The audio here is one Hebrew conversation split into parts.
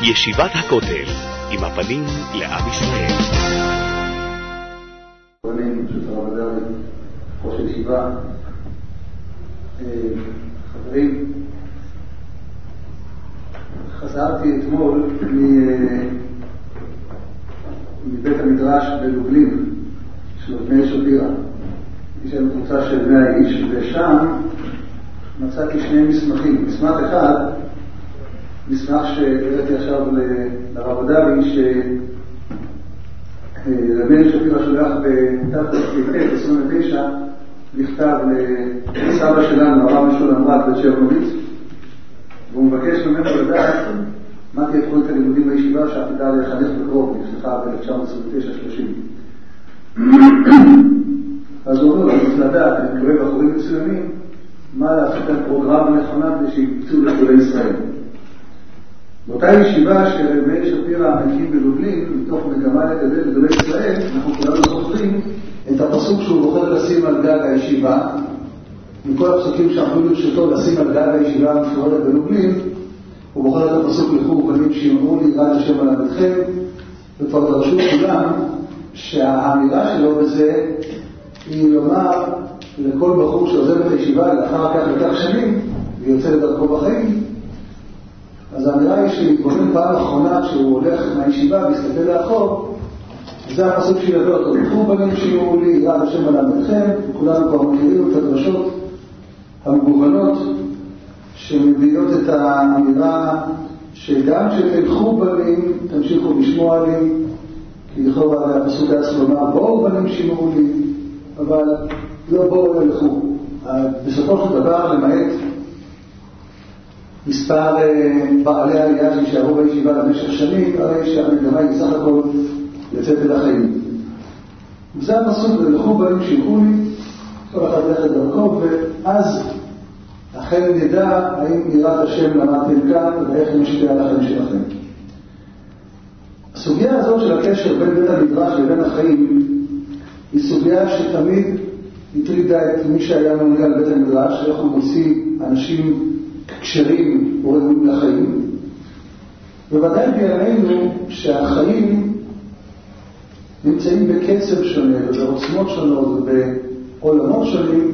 ישיבת הכותל, עם הפנים לעם ישראל. בנים, פשוט הרב הדרי, ראש הישיבה, חברים, חזרתי אתמול מבית המדרש בלובלין של בני שפירא. יש לנו קבוצה של 100 איש, ושם מצאתי שני מסמכים. מסמך אחד, מסמך שהראיתי עכשיו לרב הדרי, שבני שפירא שולח בתשפ"ט 29 מכתב לסבא שלנו, הרב משולם רט בצ'רנוביץ, והוא מבקש ממנו לדעת מה תהיה תוכנית הלימודים בישיבה שעתידה לחנך בקרוב, נפתחה ב-1929-30. אז הוא אומר, אני צריך לדעת, אני מקווה בחורים מסוימים, מה לעשות כאן פרוגרמה נכונה כדי שיפצעו לגדולי ישראל. באותה ישיבה של בני שפירא המקים בלובלין, מתוך מגמה לגדל גדולי ישראל, אנחנו כולנו זוכרים את הפסוק שהוא בוחר לשים על גג הישיבה. מכל הפסוקים שאנחנו לרשותו לשים על גג הישיבה המפוארת בלובלין, הוא בוחר את הפסוק לכו בנים שיאמרו לי יראת השם על עבדכם, וכבר דרשו כולם שהאמירה שלו בזה היא לומר לכל בחור שעוזב את הישיבה לאחר כך וכך שנים ויוצא לדרכו בחיים. אז האמירה היא שהתבונן פעם אחרונה כשהוא הולך מהישיבה והסתכל לאחור, זה הפסוק שילווה אותו. לכו בנים שיאמרו לי יראת השם על עבדכם, וכולנו כבר מכירים את הדרשות המגוונות שמביאות את האמירה שגם כשתלכו בנים תמשיכו לשמוע לי, כי לכאורה הפסוק היה צריך לומר בואו בנים שיאמרו לי, אבל לא בואו ילכו. בסופו של דבר, למעט מספר בעלי העלייה שישארו בישיבה למשך שנים, הרי שהמגמה היא סך הכל לצאת אל החיים. זה הפסוק, ולכו בנים שיאמרו לי, כל אחד ללכת דרכו, ואז אכן נדע האם יראת השם למדתם כאן ואיך נשפיע על החיים שלכם. הסוגיה הזאת של הקשר בין בית המדרש לבין החיים היא סוגיה שתמיד הטרידה את מי שהיה ממונה על בית המדרש, איך הוא מוציא אנשים קשרים וראויים לחיים. בוודאי בימינו שהחיים נמצאים בקצב שונה ובעוצמות שונות ובעולמות שונים.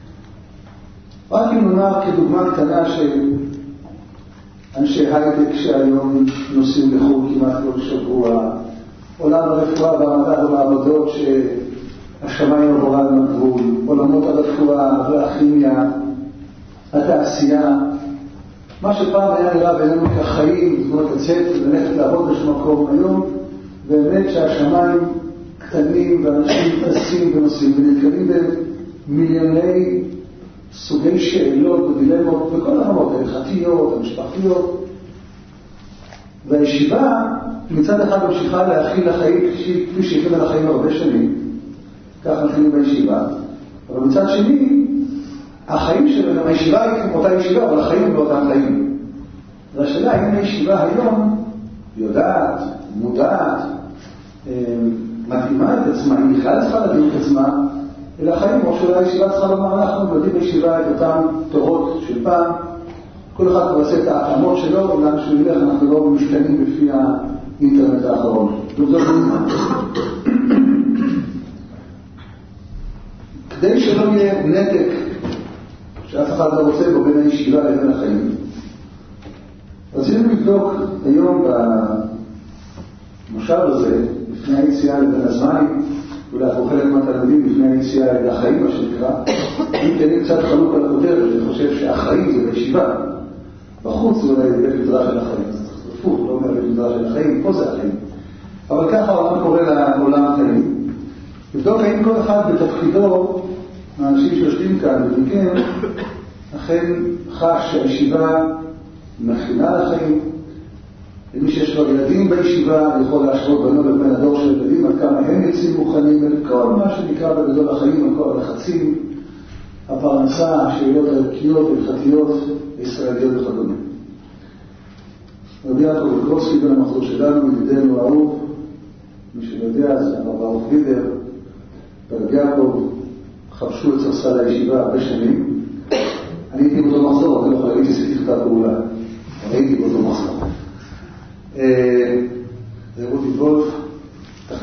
רק אם נאמר כדוגמה קטנה שאנשי הייטק שהיום נוסעים לחו"ל כמעט כל שבוע, עולם הרפואה והמדע והמעבדות שהשמיים עבורה על הגבול, עולמות הרפואה והכימיה, התעשייה, מה שפעם היה נראה בינינו כחיים, זאת אומרת לצאת וללכת לעבוד בשום מקום, היום באמת שהשמיים קטנים ואנשים טסים ונוסעים ונתקלים במיליוני סוגי שאלות ודילמות בכל הרמות, ההלכתיות, המשפחתיות. והישיבה מצד אחד ממשיכה להכיל לחיים כפי שהכילה לחיים הרבה שנים, כך מתחילים בישיבה, אבל מצד שני החיים שלנו, הישיבה היא כמו אותה ישיבה, אבל החיים לא אותם חיים. והשאלה האם הישיבה היום יודעת, מודעת, מתאימה את עצמה, היא בכלל צריכה לדין את עצמה אל החיים, או שאולי הישיבה צריכה לומר אנחנו יודעים בישיבה את אותם תורות של פעם, כל אחד כבר עושה את ההתאמות שלו, ולמה שהוא ילך אנחנו לא משתנים לפי האינטרנט האחרון. כדי שלא יהיה נתק שאף אחד לא רוצה בו בין הישיבה לבין החיים, רצינו לבדוק היום במושב הזה, לפני היציאה לבין הזמנים, אולי אנחנו חלק מהתלמידים לפני היציאה אל החיים, מה שנקרא, אם תהיה קצת חלוק על הכותרת, אני חושב שהחיים זה בישיבה, בחוץ זה אולי בית מדרש של החיים, אז צריך לפות, לא אומר בית מדרש של החיים, פה זה החיים. אבל ככה העולם קורא לעולם החיים. לבדוק האם כל אחד בתפקידו, האנשים שיושבים כאן ובכן, אכן חש שהישיבה מכינה לחיים, למי שיש לו ילדים בישיבה, יכול להשוות בינו לבין הדור של ילדים, עד כמה הם יוצאים מוכנים, ולכל מה שנקרא בגדול החיים, על כל הלחצים, הפרנסה, השאלות הערכיות, הלכתיות, ישראליות וכדומה. רבי יעקב גרוסקי בן המחזור שלנו, ידידנו האהוב, מי שיודע, זה הרב ברוך וידר, ורבי יעקב חבשו את ספסל הישיבה הרבה שנים. אני הייתי באותו מחזור, אני לא יכול להגיד שעשיתי את הפעולה, הייתי באותו מחזור.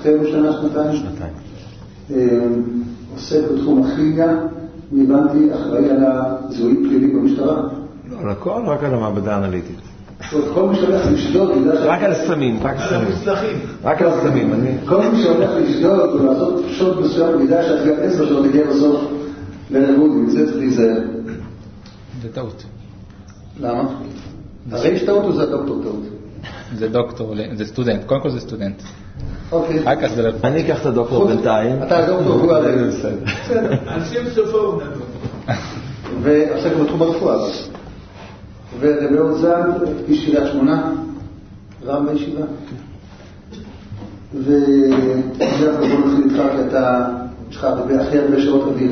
מסתיים שנתיים. עוסק בתחום הכימיה, הבנתי, אחראי על הזיהוי פלילי במשטרה. לא, על הכל, רק על המעבדה האנליטית. כל מי שהולך לשדוד, רק על הסמים, רק על הסמים. כל מי שהולך לשדוד ולעשות שוד מסוים, ידע שהטביעת אצבע שלו תגיע בסוף ללימוד, זה צריך להיזהר. זה טעות. למה? הרי יש טעות או זה דוקטור טעות? זה דוקטור, זה סטודנט, קודם כל זה סטודנט. אוקיי. אני אקח את הדוקטור בינתיים. אתה הדוקטור, הוא עדיין. בסדר. אנשים סופו הוא נדוק. ועוסק בתחום הרפואה. ודבר עוזן, איש קריית שמונה, רב בישיבה. ואנחנו בוא נתחיל איתך כי אתה, יש לך הכי הרבה שעות אוויר.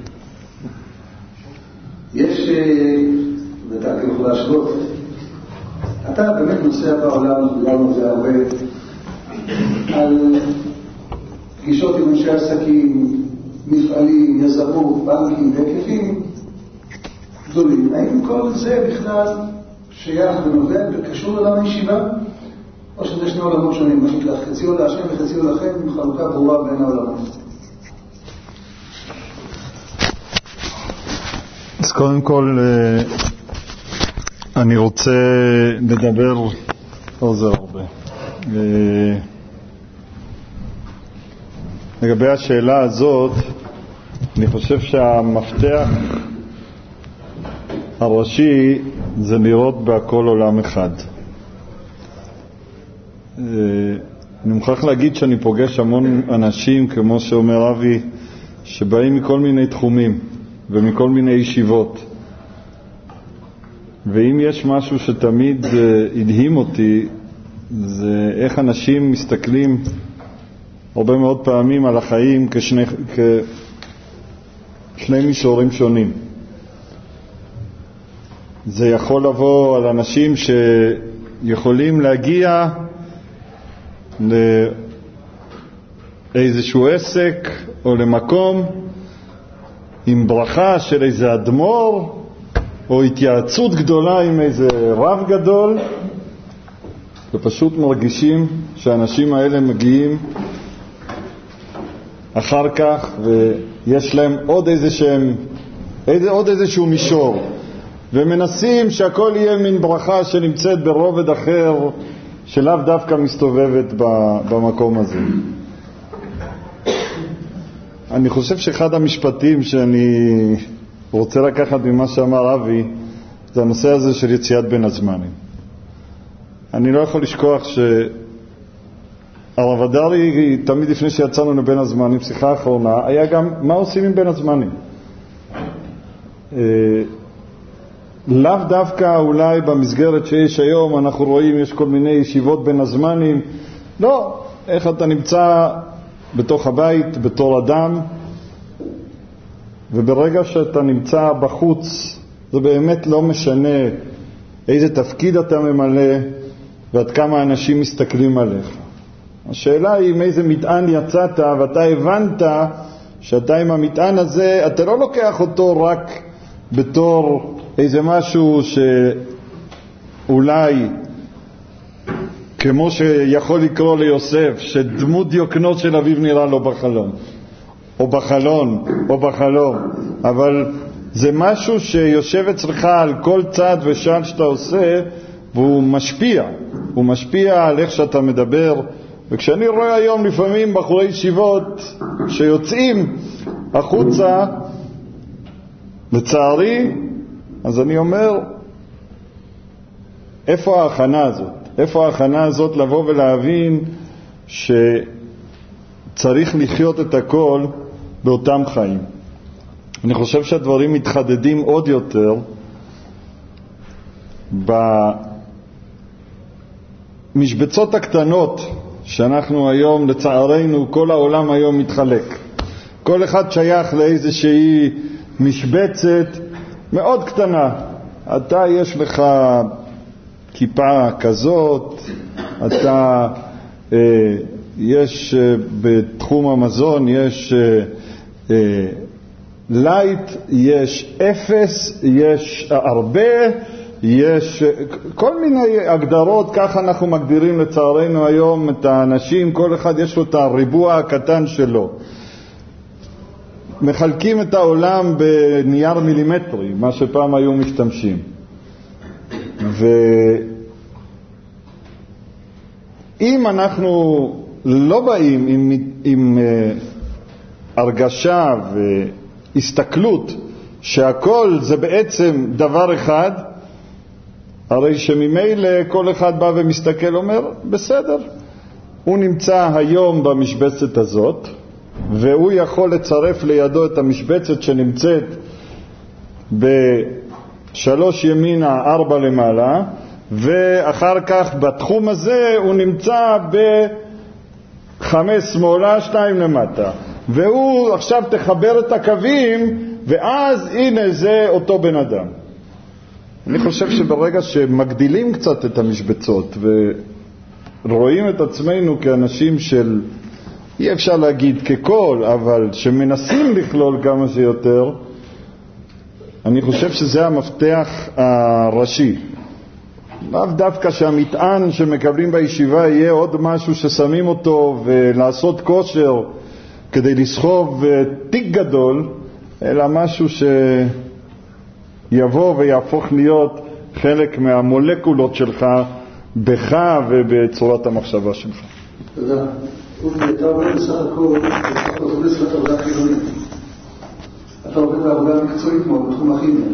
יש, ואתה כאילו יכול להשוות, אתה באמת נוסע בעולם, דיברנו על זה הרבה, על פגישות עם אנשי עסקים, מפעלים, יזמות, בנקים והיקפים גדולים. האם כל זה בכלל שייך ונובע וקשור לעולם הישיבה? או שזה שני עולמות שונים, מה שנקרא, חציו להשם וחציו לכם, עם חלוקה ברורה בין העולמות? אז קודם כל אני רוצה לדבר עוזר הרבה לגבי השאלה הזאת. אני חושב שהמפתח הראשי זה לראות בהכל עולם אחד. אני מוכרח להגיד שאני פוגש המון אנשים, כמו שאומר אבי, שבאים מכל מיני תחומים ומכל מיני ישיבות, ואם יש משהו שתמיד הדהים אותי, זה איך אנשים מסתכלים הרבה מאוד פעמים על החיים כשני מישורים שונים. זה יכול לבוא על אנשים שיכולים להגיע לאיזשהו עסק או למקום עם ברכה של איזה אדמו"ר או התייעצות גדולה עם איזה רב גדול, ופשוט מרגישים שהאנשים האלה מגיעים אחר כך ויש להם עוד איזשהו מישור, ומנסים שהכל יהיה מין ברכה שנמצאת ברובד אחר שלאו דווקא מסתובבת במקום הזה. אני חושב שאחד המשפטים שאני רוצה לקחת ממה שאמר אבי זה הנושא הזה של יציאת בין הזמנים. אני לא יכול לשכוח שהרב הדרי תמיד לפני שיצאנו לבין הזמנים, שיחה האחרונה, היה גם מה עושים עם בין הזמנים. לאו דווקא אולי במסגרת שיש היום אנחנו רואים יש כל מיני ישיבות בין הזמנים, לא, איך אתה נמצא בתוך הבית בתור אדם, וברגע שאתה נמצא בחוץ זה באמת לא משנה איזה תפקיד אתה ממלא ועד כמה אנשים מסתכלים עליך. השאלה היא עם איזה מטען יצאת ואתה הבנת שאתה עם המטען הזה, אתה לא לוקח אותו רק בתור איזה משהו שאולי כמו שיכול לקרוא ליוסף שדמות דיוקנו של אביו נראה לו בחלום או בחלון או בחלום, אבל זה משהו שיושב אצלך על כל צד ושעל שאתה עושה, והוא משפיע, הוא משפיע על איך שאתה מדבר. וכשאני רואה היום לפעמים בחורי ישיבות שיוצאים החוצה לצערי, אז אני אומר איפה ההכנה הזאת? איפה ההכנה הזאת לבוא ולהבין שצריך לחיות את הכל באותם חיים? אני חושב שהדברים מתחדדים עוד יותר במשבצות הקטנות שאנחנו היום, לצערנו, כל העולם היום מתחלק. כל אחד שייך לאיזושהי משבצת מאוד קטנה. אתה יש לך כיפה כזאת, אתה יש בתחום המזון יש לייט, יש אפס, יש הרבה, יש כל מיני הגדרות, ככה אנחנו מגדירים לצערנו היום את האנשים, כל אחד יש לו את הריבוע הקטן שלו. מחלקים את העולם בנייר מילימטרי, מה שפעם היו משתמשים. ואם אנחנו לא באים עם הרגשה והסתכלות שהכל זה בעצם דבר אחד, הרי שממילא כל אחד בא ומסתכל אומר בסדר, הוא נמצא היום במשבצת הזאת והוא יכול לצרף לידו את המשבצת שנמצאת בשלוש ימינה 4 למעלה, ואחר כך בתחום הזה הוא נמצא 5 שמאלה 2 למטה, והוא עכשיו תחבר את הקווים ואז הנה זה אותו בן אדם. אני חושב שברגע שמגדילים קצת את המשבצות ורואים את עצמנו כאנשים של, אי אפשר להגיד ככל, אבל שמנסים לכלול כמה שיותר, אני חושב שזה המפתח הראשי. לאו דווקא שהמטען שמקבלים בישיבה יהיה עוד משהו ששמים אותו ולעשות כושר כדי לסחוב תיק גדול, אלא משהו שיבוא ויהפוך להיות חלק מהמולקולות שלך בך ובצורת המחשבה שלך. תודה. אתה עובד בסך הכל, אתה עובד בסך עבודה חילונית. אתה עובד בעבודה מקצועית מאוד בתחום הכימיה.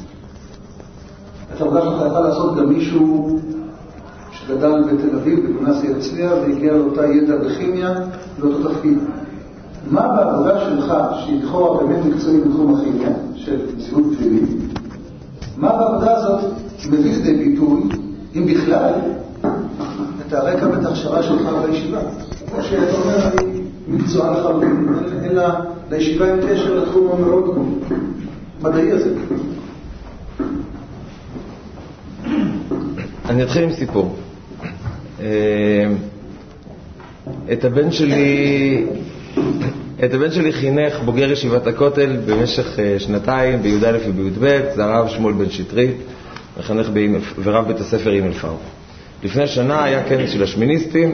את העבודה שלך יכול לעשות גם מישהו שגדל בתל אביב, בגימנסיה הרצליה, והגיע לאותה ידע בכימיה, לאותו תפקיד. מה בעבודה שלך, שהיא לכאורה באמת מקצועית בתחום הכימיה, של זיהוי פלילי, מה בעבודה הזאת מביא לידי ביטוי, אם בכלל, את הרקע ואת ההכשרה שלך בישיבה? כמו שאתה אומר, אני מקצוע לחלוטין, אלא לישיבה עם קשר לתחום המאוד מדעי הזה. אני אתחיל עם סיפור. את הבן שלי חינך בוגר ישיבת הכותל במשך 2 בי"א ובי"ב, זה הרב שמואל בן שטרית, ורב בית הספר עם אלפאו. לפני שנה היה כנס של השמיניסטים,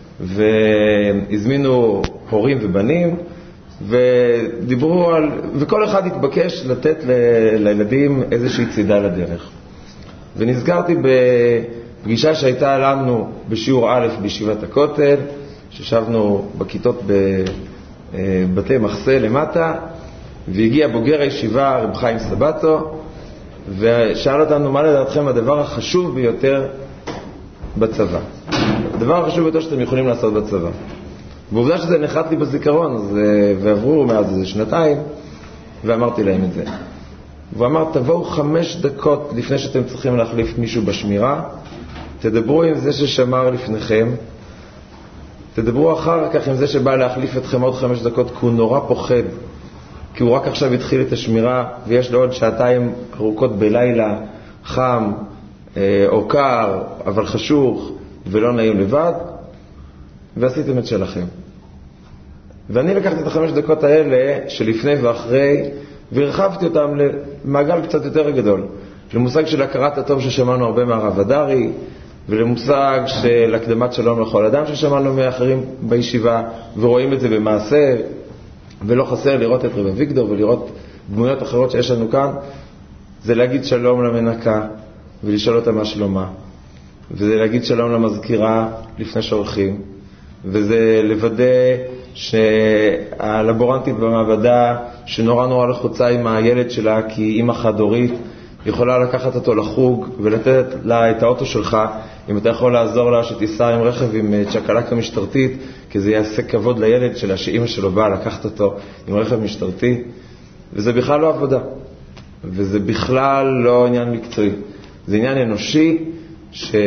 והזמינו הורים ובנים, ודיברו וכל אחד התבקש לתת לילדים איזושהי צידה לדרך. ונזכרתי בפגישה שהייתה לנו בשיעור א' בישיבת הכותל, ששבנו בכיתות בבתי מחסה למטה, והגיע בוגר הישיבה רב חיים סבתו, ושאל אותנו מה לדעתכם הדבר החשוב ביותר בצבא. הדבר החשוב ביותר שאתם יכולים לעשות בצבא. ועובדה שזה נחת לי בזיכרון, ועברו מאז איזה 2 ואמרתי להם את זה. והוא אמר, תבואו 5 דקות לפני שאתם צריכים להחליף מישהו בשמירה, תדברו עם זה ששמר לפניכם, תדברו אחר כך עם זה שבא להחליף אתכם עוד 5 דקות, כי הוא נורא פוחד, כי הוא רק עכשיו התחיל את השמירה, ויש לו עוד 2 ארוכות בלילה, חם או קר, אבל חשוך ולא נעים לבד, ועשיתם את שלכם. ואני לקחתי את 5 דקות האלה שלפני ואחרי, והרחבתי אותם למעגל קצת יותר גדול, למושג של הכרת הטוב ששמענו הרבה מהרב הדרי, ולמושג של הקדמת שלום לכל אדם ששמענו מאחרים בישיבה, ורואים את זה במעשה, ולא חסר לראות את רב אביגדור ולראות דמויות אחרות שיש לנו כאן. זה להגיד שלום למנקה ולשאול אותה מה שלומה, וזה להגיד שלום למזכירה לפני שעורכים, וזה לוודא שהלבורנטית במעבדה שנורא נורא לחוצה עם הילד שלה כי אמא חד-הורית יכולה לקחת אותו לחוג ולתת לה את האוטו שלך, אם אתה יכול לעזור לה שתיסע עם רכב עם צ'קלקה משטרתית, כי זה יעשה כבוד לילד שלה שאמא שלו באה לקחת אותו עם רכב משטרתי. וזה בכלל לא עבודה, וזה בכלל לא עניין מקצועי, זה עניין אנושי שהוא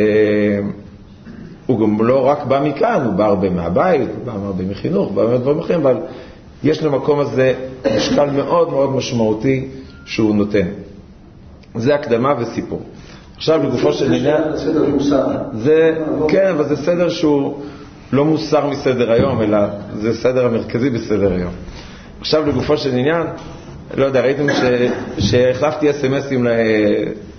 גם לא רק בא מכאן, הוא בא הרבה מהבית, הוא בא הרבה מחינוך, הוא בא מהדברים אחרים, אבל יש למקום הזה משקל מאוד מאוד משמעותי שהוא נותן. זה הקדמה וסיפור. עכשיו לגופו של עניין, כן, אבל זה סדר שהוא לא מוסר מסדר היום, אלא זה סדר המרכזי בסדר היום. עכשיו לגופו של עניין, לא יודע, ראיתם שהחלפתי אס-אמסים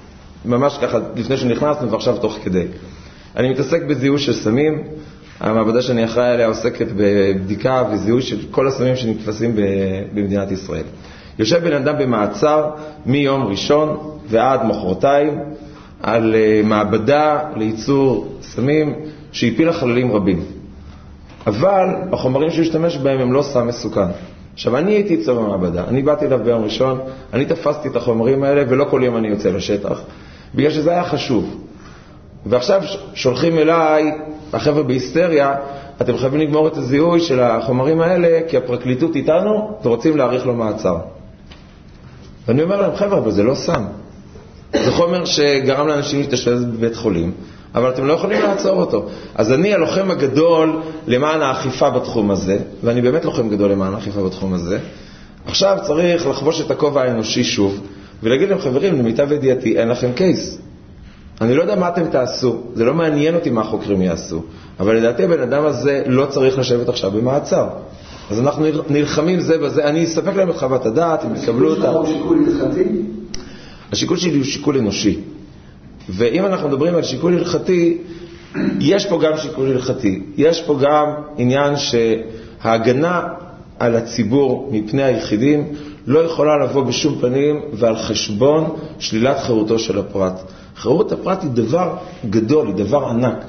ממש ככה לפני שנכנסנו ועכשיו תוך כדי. אני מתעסק בזיהוי של סמים, המעבדה שאני אחראי עליה עוסקת בבדיקה וזיהוי של כל הסמים שנתפסים במדינת ישראל. יושב בן אדם במעצר מיום ראשון ועד מחרתיים על מעבדה לייצור סמים שהפילה חללים רבים. אבל החומרים שהשתמש בהם הם לא סם מסוכן. עכשיו, אני הייתי אצלו במעבדה, אני באתי אליו ביום ראשון, אני תפסתי את החומרים האלה ולא כל יום אני יוצא לשטח, בגלל שזה היה חשוב. ועכשיו שולחים אליי, החבר'ה בהיסטריה, אתם חייבים לגמור את הזיהוי של החומרים האלה, כי הפרקליטות איתנו ורוצים להאריך לו מעצר. ואני אומר להם, חבר'ה, אבל זה לא סם. זה חומר שגרם לאנשים להתאשפז בבית חולים, אבל אתם לא יכולים לעצור אותו. אז אני הלוחם הגדול למען האכיפה בתחום הזה, ואני באמת לוחם גדול למען האכיפה בתחום הזה. עכשיו צריך לחבוש את הכובע האנושי שוב, ולהגיד להם, חברים, למיטב ידיעתי, אין לכם קייס. אני לא יודע מה אתם תעשו, זה לא מעניין אותי מה החוקרים יעשו, אבל לדעתי הבן אדם הזה לא צריך לשבת עכשיו במעצר. אז אנחנו נלחמים זה בזה, אני אספק להם את חוות הדעת, הם יקבלו אותה. השיקול שלך הוא שיקול הלכתי? השיקול שלי הוא שיקול אנושי. ואם אנחנו מדברים על שיקול הלכתי, יש פה גם שיקול הלכתי. יש פה גם עניין שההגנה על הציבור מפני היחידים לא יכולה לבוא בשום פנים ועל חשבון שלילת חירותו של הפרט. חירות הפרט היא דבר גדול, היא דבר ענק.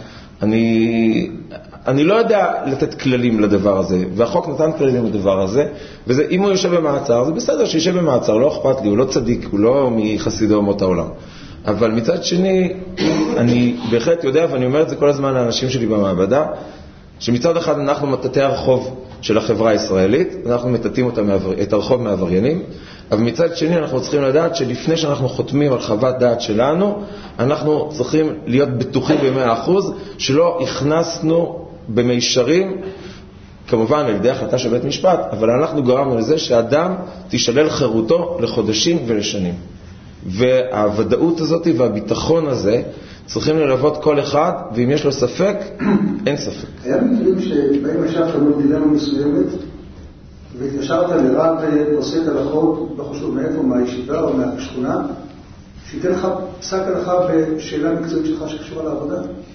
אני לא יודע לתת כללים לדבר הזה, והחוק נתן כללים לדבר הזה, ואם הוא יושב במעצר, זה בסדר שישב במעצר, לא אכפת לי, הוא לא צדיק, הוא לא מחסידי אומות העולם. אבל מצד שני, אני בהחלט יודע, ואני אומר את זה כל הזמן לאנשים שלי במעבדה, שמצד אחד אנחנו מטטי הרחוב של החברה הישראלית, אנחנו מטטים את הרחוב מעבריינים, אבל מצד שני אנחנו צריכים לדעת שלפני שאנחנו חותמים על חוות דעת שלנו, אנחנו צריכים להיות בטוחים ב100% שלא הכנסנו במישרים, כמובן על ידי החלטה של בית משפט, אבל אנחנו גרמנו לזה שאדם תישלל חירותו לחודשים ולשנים. והוודאות הזאת והביטחון הזה צריכים ללוות כל אחד, ואם יש לו ספק, אין ספק. היה מקרים שבהם ישבת מול דילמה מסוימת, והתקשרת לרב עוסק הלכות, לא חשוב מאיפה, מהישיבה או מהשכונה, שייתן לך פסק הלכה בשאלה מקצועית שלך שקשורה לעבודה?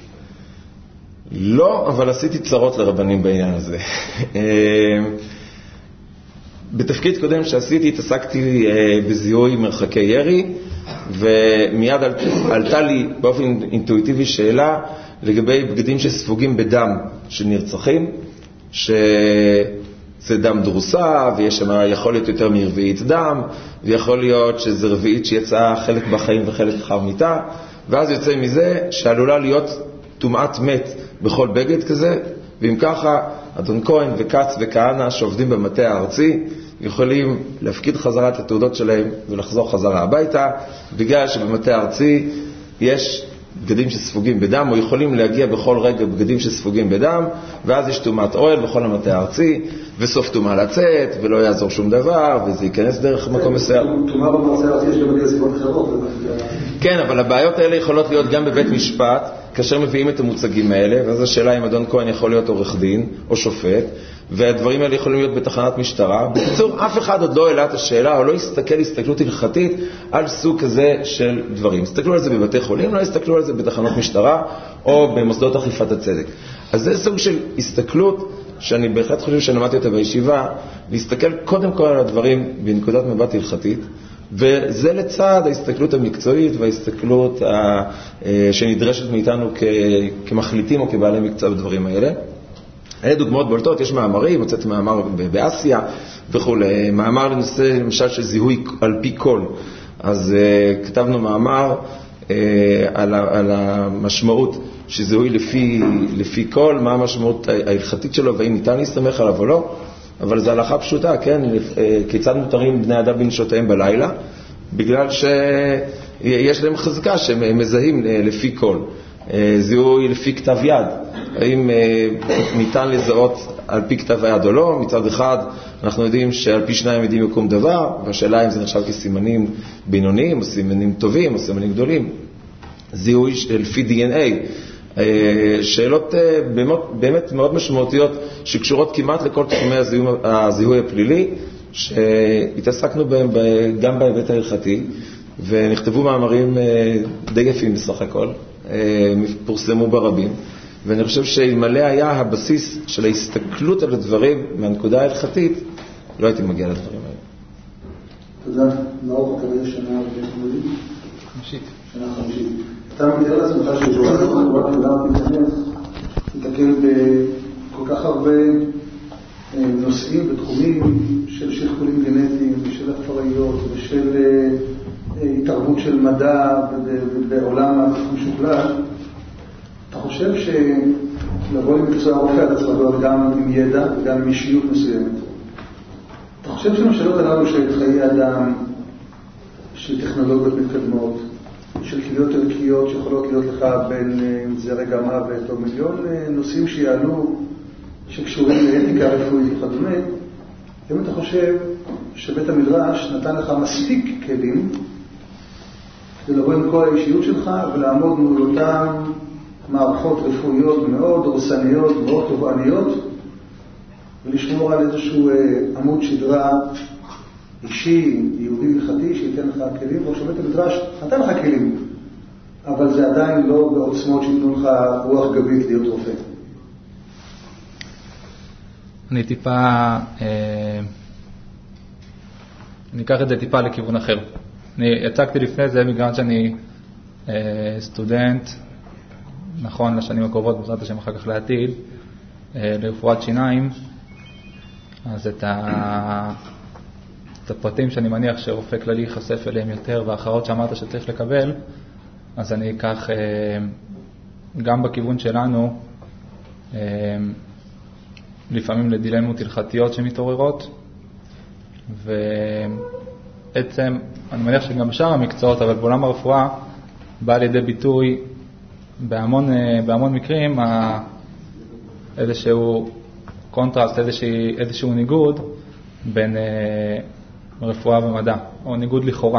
לא, אבל עשיתי צרות לרבנים בעניין הזה. בתפקיד קודם שעשיתי, התעסקתי בזיהוי מרחקי ירי, ומיד עלתה לי באופן אינטואיטיבי שאלה לגבי בגדים שספוגים בדם של נרצחים, שזה דם דרוסה, ויש שם יכול להיות יותר מרביעית דם, ויכול להיות שזה רביעית שיצאה חלק בחיים וחלק אחר מיתה, ואז יוצא מזה שעלולה להיות טומאת מת בכל בגד כזה, ואם ככה, אדון כהן וקץ וכהנה שעובדים במטה הארצי, יכולים להפקיד חזרה את התעודות שלהם ולחזור חזרה הביתה, בגלל שבמטה הארצי יש בגדים שספוגים בדם, או יכולים להגיע בכל רגע בגדים שספוגים בדם, ואז יש תאומת אוהל בכל המטה הארצי, וסוף תאומה לצאת, ולא יעזור שום דבר, וזה ייכנס דרך מקום מסוים. תאומה במטה הארצי יש גם בגלל סיבות אחרות. כן, אבל הבעיות האלה יכולות להיות גם בבית משפט, כאשר מביאים את המוצגים האלה, ואז השאלה אם אדון כהן יכול להיות עורך דין או שופט, והדברים האלה יכולים להיות בתחנת משטרה. בקיצור, אף אחד עוד לא העלה את השאלה, או לא הסתכל הסתכלות הלכתית על סוג כזה של דברים. הסתכלו על זה בבתי חולים, לא הסתכלו על זה בתחנות משטרה, או במוסדות אכיפת הצדק. אז זה סוג של הסתכלות שאני בהחלט חושב שנמדתי אותה בישיבה, להסתכל קודם כל על הדברים בנקודת מבט הלכתית, וזה לצד ההסתכלות המקצועית וההסתכלות שנדרשת מאיתנו כמחליטים או כבעלי מקצוע בדברים האלה. היה דוגמאות בולטות, יש מאמרים, הוצאתי מאמר באסיה וכו', מאמר לנושא למשל של זיהוי על פי קול. אז כתבנו מאמר על המשמעות של זיהוי לפי קול, מה המשמעות ההלכתית שלו והאם ניתן להסתמך עליו או לא. אבל זו הלכה פשוטה, כן? כיצד מותרים בני אדם בנשותיהם בלילה? בגלל שיש להם חזקה שהם מזהים לפי קול. זיהוי לפי כתב יד. האם ניתן לזהות על פי כתב היד או לא? מצד אחד אנחנו יודעים שעל פי שניים יודעים יקום דבר, והשאלה אם זה נחשב כסימנים בינוניים או סימנים טובים או סימנים גדולים. זיהוי לפי DNA. שאלות באמת מאוד משמעותיות שקשורות כמעט לכל תחומי הזיהוי הפלילי שהתעסקנו בהם גם בהיבט ההלכתי, ונכתבו מאמרים די יפים בסך הכל, פורסמו ברבים, ואני חושב שאלמלא היה הבסיס של ההסתכלות על הדברים מהנקודה ההלכתית, לא הייתי מגיע לדברים האלה. תודה. נאור, כרגע שנה וחמישית? חמישית. שנה חמישית. אתה מתאר לעצמך שבשורה חברת כללה מתקל בכל כך הרבה נושאים ותחומים של שכפולים גנטיים ושל הפריות ושל התערבות של מדע בעולם המשוכלל. אתה חושב שלבוא למקצוע הרופא אתה צריך לבוא גם עם ידע וגם עם אישיות מסוימת. אתה חושב שהשאלות הללו של חיי אדם, של טכנולוגיות מתקדמות, של כליות ערכיות שיכולות להיות לך בין זה רגע מוות או מיליון נושאים שיעלו שקשורים לאתיקה רפואית וכדומה, אם אתה חושב שבית המדרש נתן לך מספיק כלים כדי לבוא עם כל האישיות שלך ולעמוד מול אותן מערכות רפואיות מאוד דורסניות, מאוד תובעניות, ולשמור על איזשהו עמוד שדרה אישי, יהודי הלכתי, שייתן לך כלים, או שבית המדרש נתן לך כלים, אבל זה עדיין לא בעוצמות שיתנו לך רוח גבית להיות רופא. אני טיפה, אני אקח את זה טיפה לכיוון אחר. אני יצגתי לפני זה בגלל שאני סטודנט, נכון לשנים הקרובות, בעזרת השם אחר כך לעתיד, לרפואת שיניים, אז את הפרטים שאני מניח שרופא כללי ייחשף אליהם יותר, והאחרות שאמרת שצריך לקבל, אז אני אקח גם בכיוון שלנו, לפעמים לדילמות הלכתיות שמתעוררות, ובעצם אני מניח שגם בשאר המקצועות, אבל בעולם הרפואה בא לידי ביטוי בהמון מקרים איזשהו קונטרסט, איזשהו ניגוד בין רפואה ומדע, או ניגוד לכאורה.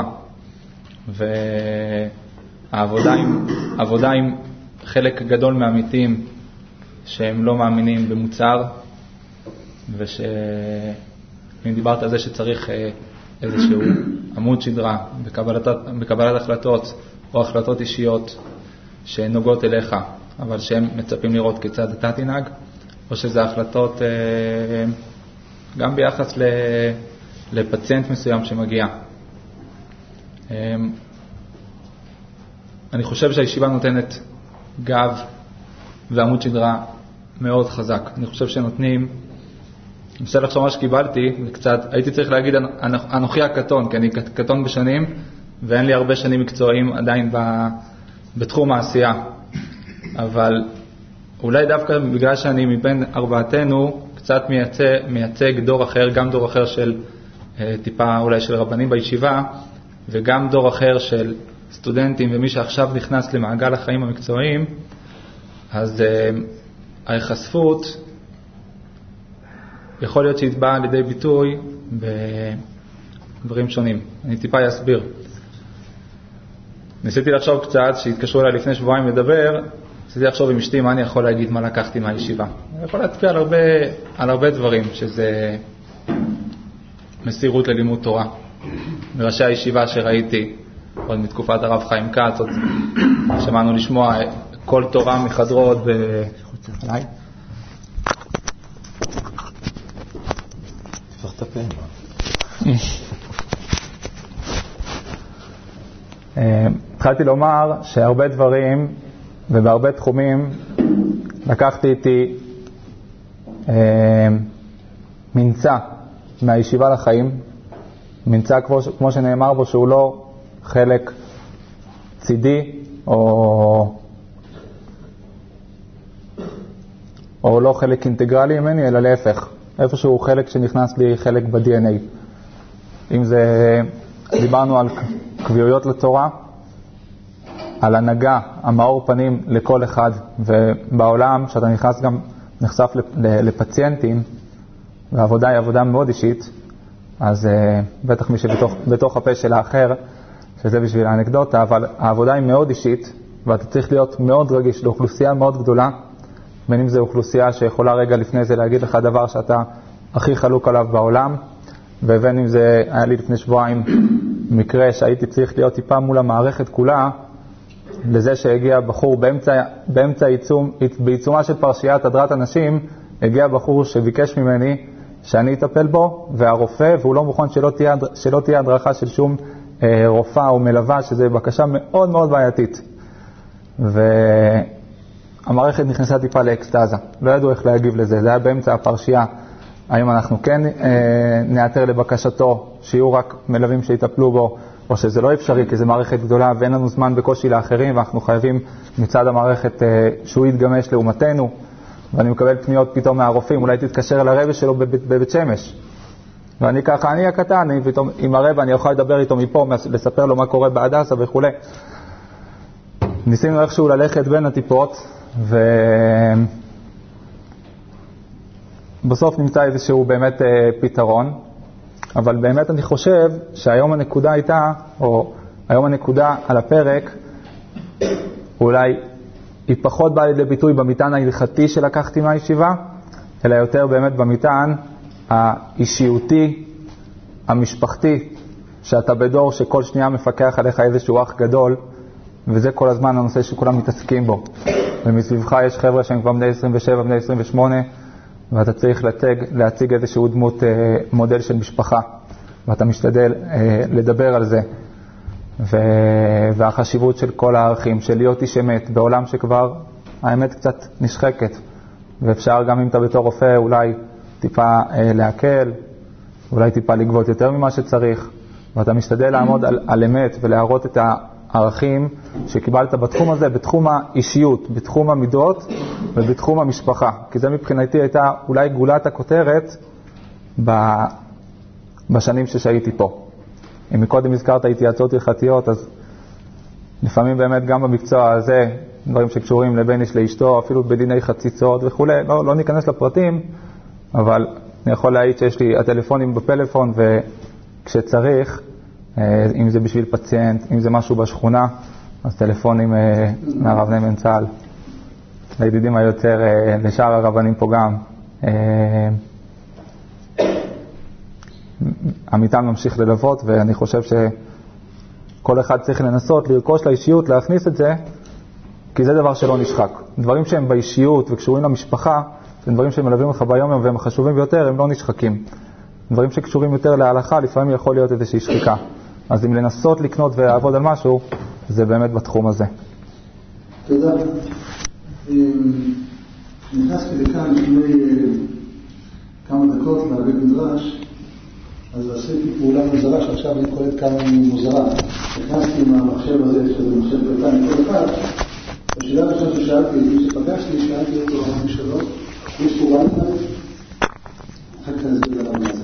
והעבודה עם חלק גדול מהעמיתים שהם לא מאמינים במוצר, ואם דיברת על זה שצריך איזשהו עמוד שדרה בקבלת החלטות או החלטות אישיות שנוגעות אליך, אבל שהם מצפים לראות כיצד אתה תנהג, או שזה החלטות גם ביחס לפציינט מסוים שמגיע. אני חושב שהישיבה נותנת גב ועמוד שדרה מאוד חזק. אני חושב שנותנים, אני מנסה לחשוב מה שקיבלתי, וקצת הייתי צריך להגיד אנוכי הקטון, כי אני קטון בשנים, ואין לי הרבה שנים מקצועיים עדיין בתחום העשייה. אבל אולי דווקא בגלל שאני מבין ארבעתנו, קצת מייצג דור אחר, גם דור אחר של טיפה אולי של רבנים בישיבה, וגם דור אחר של סטודנטים ומי שעכשיו נכנס למעגל החיים המקצועיים, אז ההיחשפות יכול להיות שהתבאה לידי ביטוי בדברים שונים. אני טיפה אסביר. ניסיתי לחשוב קצת, שהתקשרו אליי לפני שבועיים לדבר, ניסיתי לחשוב עם אשתי מה אני יכול להגיד, מה לקחתי מהישיבה. אני יכול להצביע על הרבה דברים, שזה מסירות ללימוד תורה. מראשי הישיבה שראיתי, עוד מתקופת הרב חיים כץ, עוד שמענו לשמוע כל תורה מחדרות עליי. תפתח את הפה. התחלתי לומר שהרבה דברים ובהרבה תחומים לקחתי איתי מנצע מהישיבה לחיים, מנצע כמו שנאמר בו שהוא לא חלק צידי או לא חלק אינטגרלי ממני, אלא להפך, איפשהו חלק שנכנס לי חלק ב-DNA. אם זה, דיברנו על קביעויות לתורה, על הנהגה, המאור פנים לכל אחד, ובעולם שאתה נחשף לפציינטים, והעבודה היא עבודה מאוד אישית, אז בטח מי שבתוך הפה של האחר, שזה בשביל האנקדוטה, אבל העבודה היא מאוד אישית, ואתה צריך להיות מאוד רגיש לאוכלוסייה מאוד גדולה, בין אם זה אוכלוסייה שיכולה רגע לפני זה להגיד לך דבר שאתה הכי חלוק עליו בעולם, ובין אם זה היה לי לפני שבועיים מקרה שהייתי צריך להיות טיפה מול המערכת כולה, לזה שהגיע בחור בעיצומה של פרשיית הדרת הנשים, הגיע בחור שביקש ממני שאני אטפל בו, והרופא, והוא לא מוכן שלא תהיה הדרכה של שום רופאה או מלווה, שזה בקשה מאוד מאוד בעייתית. והמערכת נכנסה טיפה לאקסטאזה, לא ידעו איך להגיב לזה, זה היה באמצע הפרשייה. האם אנחנו כן נאתר לבקשתו, שיהיו רק מלווים שיטפלו בו, או שזה לא אפשרי, כי זו מערכת גדולה ואין לנו זמן בקושי לאחרים, ואנחנו חייבים מצד המערכת שהוא יתגמש לעומתנו. ואני מקבל פניות פתאום מהרופאים, אולי תתקשר לרבא שלו בבית שמש. ואני ככה, אני הקטן, פתאום עם הרבא אני יכול לדבר איתו מפה, לספר לו מה קורה בהדסה וכו'. ניסינו איכשהו ללכת בין הטיפות, ובסוף נמצא איזשהו באמת פתרון. אבל באמת אני חושב שהיום הנקודה הייתה, או היום הנקודה על הפרק, אולי היא פחות באה לידי ביטוי במטען ההלכתי שלקחתי מהישיבה, אלא יותר באמת במטען האישיותי, המשפחתי, שאתה בדור שכל שנייה מפקח עליך איזשהו אח גדול, וזה כל הזמן הנושא שכולם מתעסקים בו. ומסביבך יש חבר'ה שהם כבר בני 27, בני 28, ואתה צריך להציג איזשהו דמות מודל של משפחה, ואתה משתדל לדבר על זה. והחשיבות של כל הערכים, של להיות איש אמת, בעולם שכבר האמת קצת נשחקת, ואפשר גם אם אתה בתור רופא אולי טיפה להקל, אולי טיפה לגבות יותר ממה שצריך, ואתה משתדל לעמוד על אמת ולהראות את הערכים שקיבלת בתחום הזה, בתחום האישיות, בתחום המידות ובתחום המשפחה. כי זה מבחינתי הייתה אולי גולת הכותרת בשנים שהייתי פה. אם מקודם הזכרת התייעצות הלכתיות, אז לפעמים באמת גם במקצוע הזה, דברים שקשורים לבן איש לאשתו, אפילו בדיני חציצות וכו', לא ניכנס לפרטים, אבל אני יכול להעיד שיש לי הטלפונים בפלאפון, וכשצריך, אם זה בשביל פציינט, אם זה משהו בשכונה, אז טלפונים מהרב נאמן צהל, לידידים היותר, לשאר הרבנים פה גם. המטען ממשיך ללוות, ואני חושב שכל אחד צריך לנסות לרכוש לאישיות, להכניס את זה, כי זה דבר שלא נשחק. דברים שהם באישיות וקשורים למשפחה, זה דברים שמלווים לך ביום יום והם חשובים ביותר, הם לא נשחקים. דברים שקשורים יותר להלכה, לפעמים יכול להיות איזושהי שחיקה. אז אם לנסות לקנות ולעבוד על משהו, זה באמת בתחום הזה. תודה. נכנסתי לכאן לפני כמה דקות מהבית מדרש, אז עשיתי פעולה מוזרה שעכשיו אני קולט כמה מוזרה. נכנסתי עם המחשב הזה, שזה מחשב קטן כל אחד. השאלה הראשונה ששאלתי, מי שפגשתי, שאלתי אותו רבי שלו, יש פה רעי כזה? אחר כך נסביר על הרעי הזה.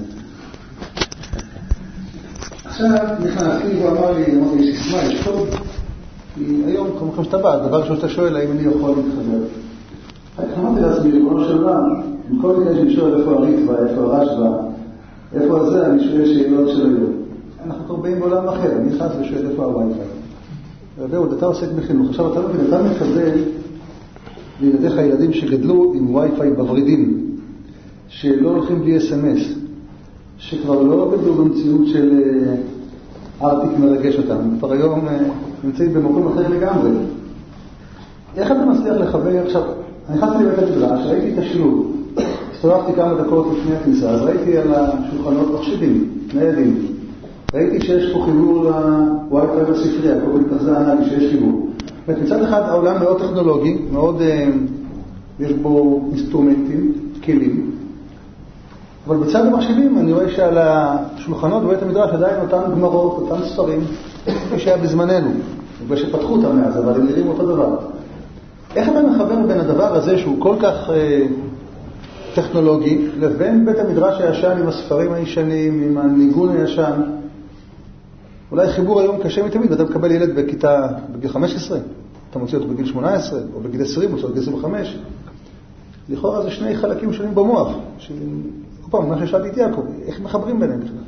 עכשיו נכנסתי, הוא אמר לי, יש סיסמה, יש טוב. כי היום, כמו שאתה בא, הדבר ראשון שאתה שואל, האם אני יכול להתחבר. אמרתי לעצמי, ריבונו של עולם, עם כל מיני שאני שואל איפה הריטב"א, איפה הרשב"א, איפה הזה, אני שואל שאלות של היום. אנחנו כבר באים בעולם אחר, אני נכנס ושואל איפה הווי-פיי. ועוד, אתה עוסק בחינוך. עכשיו אתה מבין, אתה מקבל לילדיך ילדים שגדלו עם וי-פיי בוורידים, שלא הולכים בלי SMS, שכבר לא גדלו במציאות של ארטיק מרגש אותם. כבר היום נמצאים במקום אחר לגמרי. איך אתה מצליח לחבר? עכשיו, אני נכנסתי לבית המדרש, ראיתי את השילוב. הסתובבתי כמה דקות לפני הכניסה, אז ראיתי על השולחנות מחשבים, ניידים. ראיתי שיש פה חיבור לווי-פיי בספרייה, כל מתחזה ענבי שיש חיבור. מצד אחד העולם מאוד טכנולוגי, מאוד, יש בו אינסטרומנטים, כלים. אבל בצד המחשבים אני רואה שעל השולחנות בבית המדרש עדיין אותן גמרות, אותם ספרים, כפי שהיה בזמננו, ושפתחו אותם מאז, אבל הם נראים אותו דבר. איך אתה מחבר בין הדבר הזה שהוא כל כך טכנולוגי, לבין בית המדרש הישן עם הספרים הישנים, עם הניגון הישן? אולי חיבור היום קשה מתמיד, ואתה מקבל ילד בכיתה, בגיל 15, אתה מוציא אותו בגיל 18, או בגיל 20, או בגיל 25. לכאורה זה שני חלקים שונים במוח. כל פעם, מה ששאלתי את יעקב, איך מחברים ביניהם בכלל?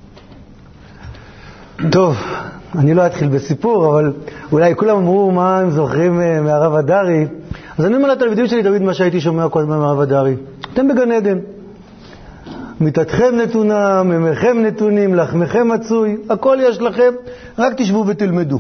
טוב, אני לא אתחיל בסיפור, אבל אולי כולם אמרו מה הם זוכרים מהרב הדרי. אז אני אומר לתלמידים שלי תמיד מה שהייתי שומע קודם מהרב הדרי. אתם בגן עדן. מיתתכם נתונה, ממכם נתונים, לחמכם מצוי, הכל יש לכם, רק תשבו ותלמדו.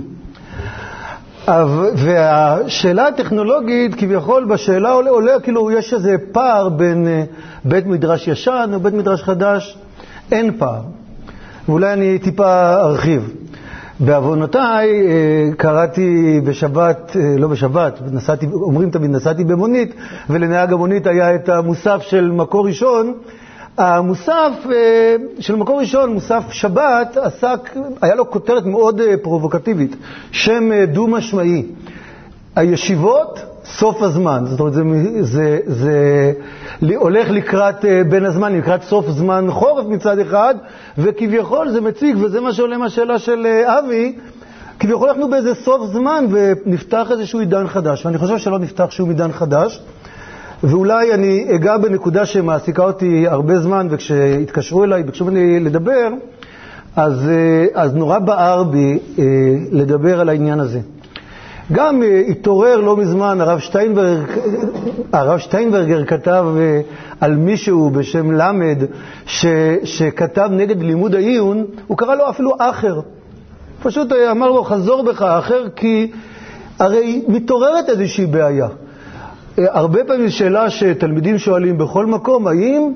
והשאלה הטכנולוגית, כביכול בשאלה עולה, כאילו יש איזה פער בין בית מדרש ישן או בית מדרש חדש, אין פער. ואולי אני טיפה ארחיב. בעוונותיי קראתי בשבת, לא בשבת, אומרים תמיד נסעתי במונית, ולנהג המונית היה את המוסף של מקור ראשון. המוסף של מקור ראשון, מוסף שבת, היה לו כותרת מאוד פרובוקטיבית, שם דו משמעי, הישיבות סוף הזמן. זאת אומרת, זה הולך לקראת בין הזמן, לקראת סוף זמן חורף מצד אחד, וכביכול זה מציג, וזה מה שעולה מהשאלה של אבי, כביכול אנחנו באיזה סוף זמן ונפתח איזשהו עידן חדש, ואני חושב שלא נפתח שום עידן חדש. ואולי אני אגע בנקודה שמעסיקה אותי הרבה זמן, וכשהתקשרו אליי, ביקשו ממני לדבר, אז נורא בער בי לדבר על העניין הזה. גם התעורר לא מזמן, הרב שטיינברגר כתב על מישהו בשם למד, שכתב נגד לימוד העיון, הוא קרא לו אפילו אחר. פשוט אמר לו, חזור בך אחר, כי הרי מתעוררת איזושהי בעיה. הרבה פעמים שאלה שתלמידים שואלים בכל מקום, האם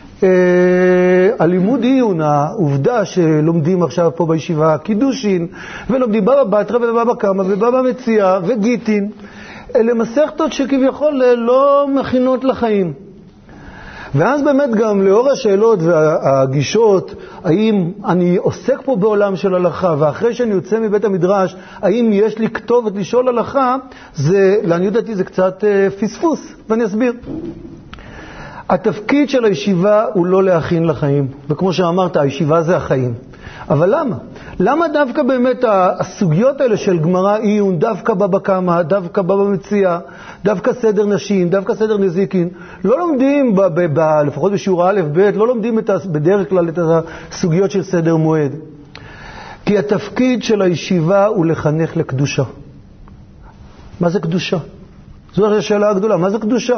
הלימוד עיון, העובדה שלומדים עכשיו פה בישיבה קידושין, ולומדים בבא בתרא ובבא קמא ובבא מציעא וגיטין, אלה מסכתות שכביכול לא מכינות לחיים. ואז באמת גם לאור השאלות והגישות, האם אני עוסק פה בעולם של הלכה, ואחרי שאני יוצא מבית המדרש, האם יש לי כתובת לשאול הלכה, זה, לעניות דעתי זה קצת פספוס, ואני אסביר. התפקיד של הישיבה הוא לא להכין לחיים, וכמו שאמרת, הישיבה זה החיים. אבל למה? למה דווקא באמת הסוגיות האלה של גמרא עיון, דווקא בבא קמא, דווקא בבא מציעא, דווקא סדר נשים, דווקא סדר נזיקין, לא לומדים, לפחות בשיעור א' ב', לא לומדים בדרך כלל את הסוגיות של סדר מועד? כי התפקיד של הישיבה הוא לחנך לקדושה. מה זה קדושה? זו השאלה הגדולה, מה זה קדושה?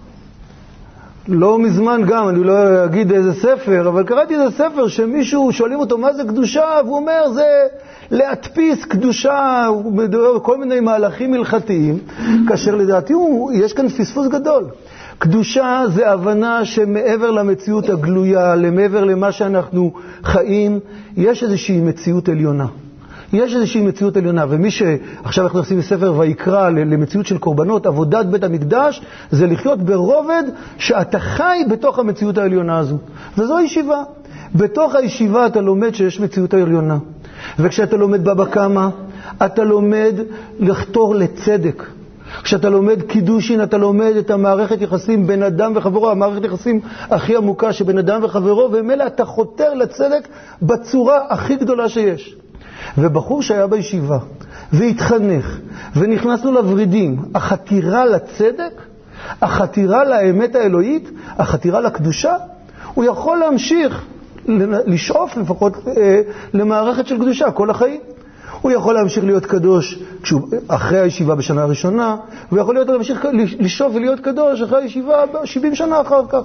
לא מזמן גם, אני לא אגיד איזה ספר, אבל קראתי איזה ספר שמישהו שואלים אותו מה זה קדושה, והוא אומר זה להדפיס קדושה, הוא מדבר בכל מיני מהלכים הלכתיים, כאשר לדעתי יש כאן פספוס גדול. קדושה זה הבנה שמעבר למציאות הגלויה, למעבר למה שאנחנו חיים, יש איזושהי מציאות עליונה. יש איזושהי מציאות עליונה, ומי שעכשיו אנחנו נכנסים לספר ויקרא למציאות של קורבנות, עבודת בית המקדש, זה לחיות ברובד שאתה חי בתוך המציאות העליונה הזו. וזו הישיבה. בתוך הישיבה אתה לומד שיש מציאות העליונה. וכשאתה לומד בבא קמא, אתה לומד לחתור לצדק. כשאתה לומד קידושין, אתה לומד את המערכת יחסים בין אדם וחברו, המערכת יחסים הכי עמוקה שבין אדם וחברו, ומילא אתה חותר לצדק בצורה הכי גדולה שיש. ובחור שהיה בישיבה והתחנך ונכנס לו לורידים, החתירה לצדק, החתירה לאמת האלוהית, החתירה לקדושה, הוא יכול להמשיך לשאוף לפחות למערכת של קדושה כל החיים. הוא יכול להמשיך להיות קדוש אחרי הישיבה בשנה הראשונה, הוא יכול להמשיך לשאוף ולהיות קדוש אחרי הישיבה 70 שנה אחר כך.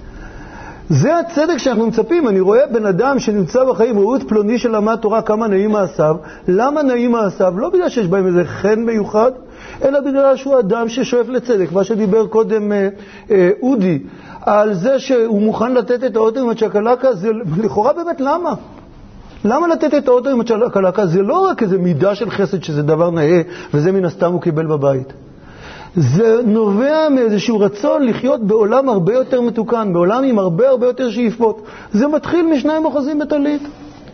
זה הצדק שאנחנו מצפים. אני רואה בן אדם שנמצא בחיים, ראו את פלוני שלמד תורה כמה נעים מעשיו. למה נעים מעשיו? לא בגלל שיש בהם איזה חן מיוחד, אלא בגלל שהוא אדם ששואף לצדק. מה שדיבר קודם אודי, על זה שהוא מוכן לתת את האוטו עם הצ'קלקה, זה לכאורה באמת למה? למה לתת את האוטו עם הצ'קלקה? זה לא רק איזה מידה של חסד שזה דבר נאה, וזה מן הסתם הוא קיבל בבית. זה נובע מאיזשהו רצון לחיות בעולם הרבה יותר מתוקן, בעולם עם הרבה יותר שאיפות. זה מתחיל משניים אחוזים בטלית.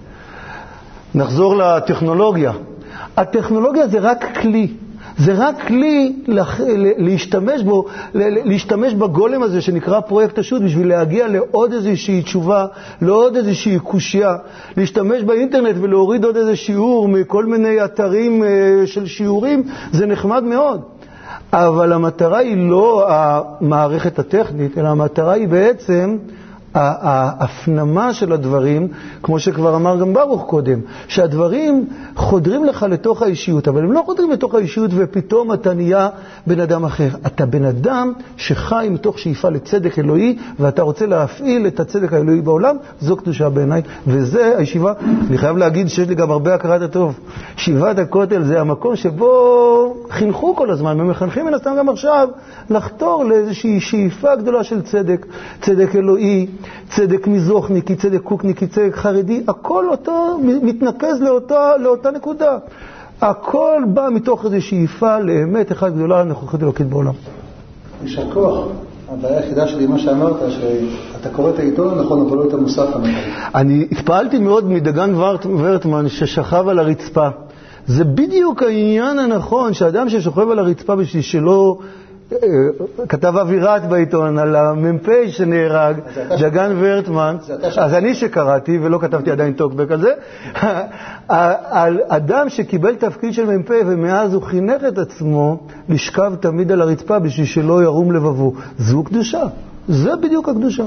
נחזור לטכנולוגיה. הטכנולוגיה זה רק כלי. זה רק כלי להשתמש בו, להשתמש בגולם הזה שנקרא פרויקט השו"ת, בשביל להגיע לעוד איזושהי תשובה, לעוד איזושהי קושיה, להשתמש באינטרנט ולהוריד עוד איזה שיעור מכל מיני אתרים של שיעורים, זה נחמד מאוד. אבל המטרה היא לא המערכת הטכנית, אלא המטרה היא בעצם ההפנמה של הדברים, כמו שכבר אמר גם ברוך קודם, שהדברים חודרים לך לתוך האישיות, אבל הם לא חודרים לתוך האישיות ופתאום אתה נהיה בן אדם אחר. אתה בן אדם שחי מתוך שאיפה לצדק אלוהי, ואתה רוצה להפעיל את הצדק האלוהי בעולם. זו קדושה בעיניי, וזה הישיבה. אני חייב להגיד שיש לי גם הרבה הכרת הטוב. ישיבת הכותל זה המקום שבו חינכו כל הזמן, ומחנכים מן הסתם גם עכשיו, לחתור לאיזושהי שאיפה גדולה של צדק, צדק אלוהי, צדק מזרוחניקי, צדק קוקניקי, צדק חרדי, הכל אותו מתנקז לאותה נקודה. הכל בא מתוך איזו שאיפה לאמת אחת גדולה לנוכחות אלוקית בעולם. יישר כוח. הבעיה היחידה שלי, מה שאמרת, שאתה קורא את העיתון, נכון, אבל לא את המוסף המקורי. אני התפעלתי מאוד מדגן ורטמן ששכב על הרצפה. זה בדיוק העניין הנכון, שאדם ששוכב על הרצפה בשביל שלא... כתב אווירת בעיתון על המ"פ שנהרג, דגן ורטמן, אז אני שקראתי ולא כתבתי עדיין טוקבק על זה, על אדם שקיבל תפקיד של מ"פ ומאז הוא חינך את עצמו לשכב תמיד על הרצפה בשביל שלא ירום לבבו. זו קדושה, זה בדיוק הקדושה.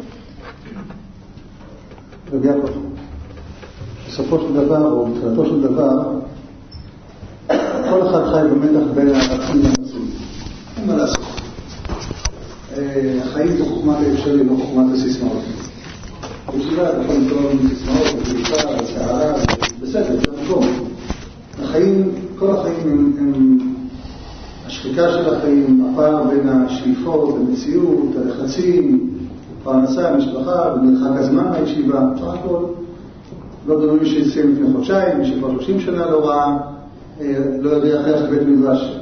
רבי יעקב, בסופו של דבר או בתחילתו של דבר, כל אחד חי במתח בין הערכים למעשים. אין מה לעשות. החיים זה חוכמת האפשרי, לא חוכמת הסיסמאות. בישיבה, אתה יכול לקרוא מסיסמאות, בקליפה, בסערה, בסדר, זה מקום. החיים, כל החיים הם השחיקה של החיים, הפער בין השאיפות, המציאות, הלחצים, פרנסה, המשפחה, במרחק הזמן מהישיבה, בסך הכל. לא דומה שסיים לפני חודשיים, שכבר 30 שנה לא ראה, לא יודע אחרי בית מדרש.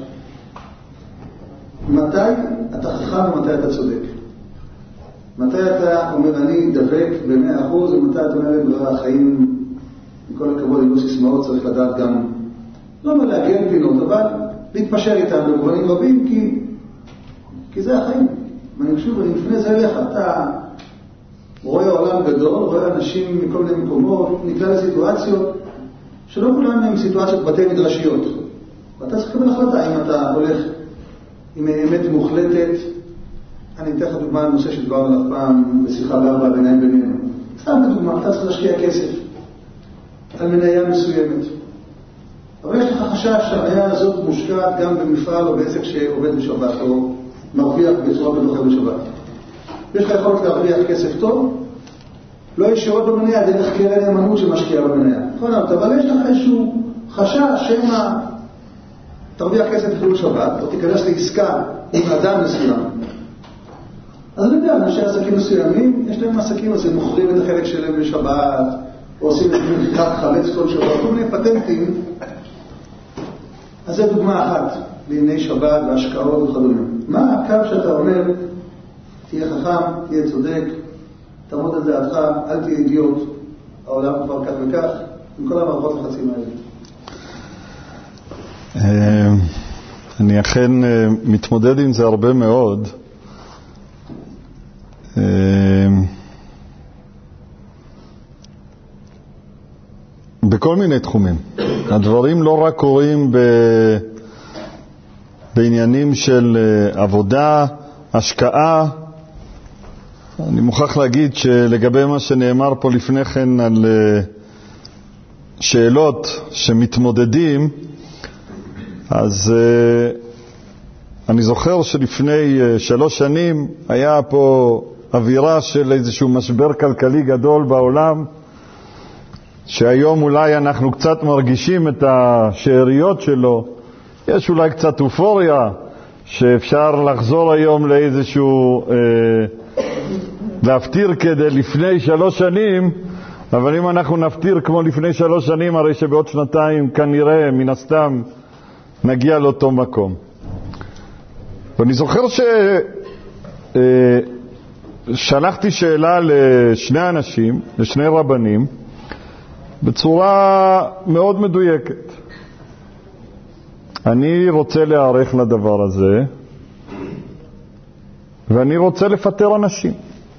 מתי אתה חכם ומתי אתה צודק? מתי אתה אומר אני דבק ב100% ומתי אתה אומר החיים, עם כל הכבוד, עם סיסמאות צריך לדעת גם, לא אומר להגן פינות, אבל להתפשר איתם במובנים רבים, כי זה החיים. ואני חושב, אני מפנה זה אליך, אתה רואה עולם גדול, רואה אנשים מכל מיני מקומות, נקרא לסיטואציות שלא כולן הן סיטואציות בתי מדרשיות. ואתה צריך לקבל החלטה אם אתה הולך עם אמת מוחלטת. אני אתן לך דוגמה על נושא שדבר עליו פעם בשיחה בארבע ביניים בינינו. סתם בדוגמה, אתה צריך להשקיע כסף על מניה מסוימת. אבל יש לך חשש שהמניה הזאת מושקעת גם במפעל או בעסק שעובד בשבת או מרוויח בצורה בטוחה בשבת. יש לך יכולת להרוויח כסף טוב, לא ישירות במניה, דרך קרן נאמנות שמשקיעה במניה. נכון, אבל יש לך איזשהו חשש שמה תרוויח כסף חילול שבת, או תיכנס לעסקה עם אדם מסוים. אז אני יודע, אנשי עסקים מסוימים, יש להם עסקים, אז הם מוכרים את החלק שלהם בשבת, או עושים את מחיקת חלץ כל שבת, כל מיני פטנטים. אז זו דוגמה אחת, לענייני שבת והשקעות וכדומה. מה הקו שאתה אומר, תהיה חכם, תהיה צודק, תעמוד על דעתך, אל תהיה אידיוט, העולם כבר כך וכך, עם כל המערכות לחצים האלה. אני אכן מתמודד עם זה הרבה מאוד. בכל מיני תחומים. הדברים לא רק קורים בעניינים של עבודה, השקעה. אני מוכרח להגיד שלגבי מה שנאמר פה לפני כן על שאלות שמתמודדים, אז אני זוכר שלפני 3 שנים היה פה אווירה של איזשהו משבר כלכלי גדול בעולם, שהיום אולי אנחנו קצת מרגישים את השאריות שלו. יש אולי קצת אופוריה שאפשר לחזור היום לאיזשהו להפטיר כדי לפני 3 שנים, אבל אם אנחנו נפטיר כמו לפני 3 שנים, הרי שבעוד 2 כנראה מן הסתם נגיע לאותו מקום. ואני זוכר שלחתי שאלה לשני אנשים, לשני רבנים, בצורה מאוד מדויקת. אני רוצה להיערך לדבר הזה, ואני רוצה לפטר אנשים.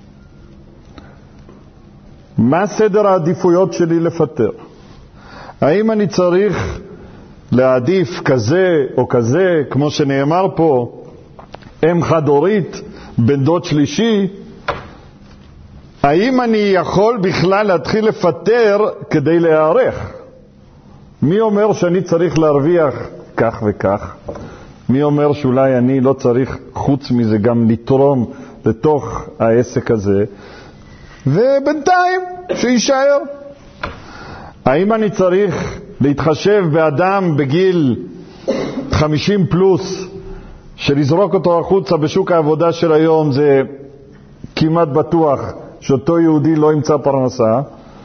מה סדר העדיפויות שלי לפטר? האם אני צריך להעדיף כזה או כזה, כמו שנאמר פה, אם חד-הורית, בן דוד שלישי, האם אני יכול בכלל להתחיל לפטר כדי להיערך? מי אומר שאני צריך להרוויח כך וכך? מי אומר שאולי אני לא צריך חוץ מזה גם לתרום לתוך העסק הזה? ובינתיים שישאר. האם אני צריך להתחשב באדם בגיל 50 פלוס, שלזרוק אותו החוצה בשוק העבודה של היום זה כמעט בטוח שאותו יהודי לא ימצא פרנסה,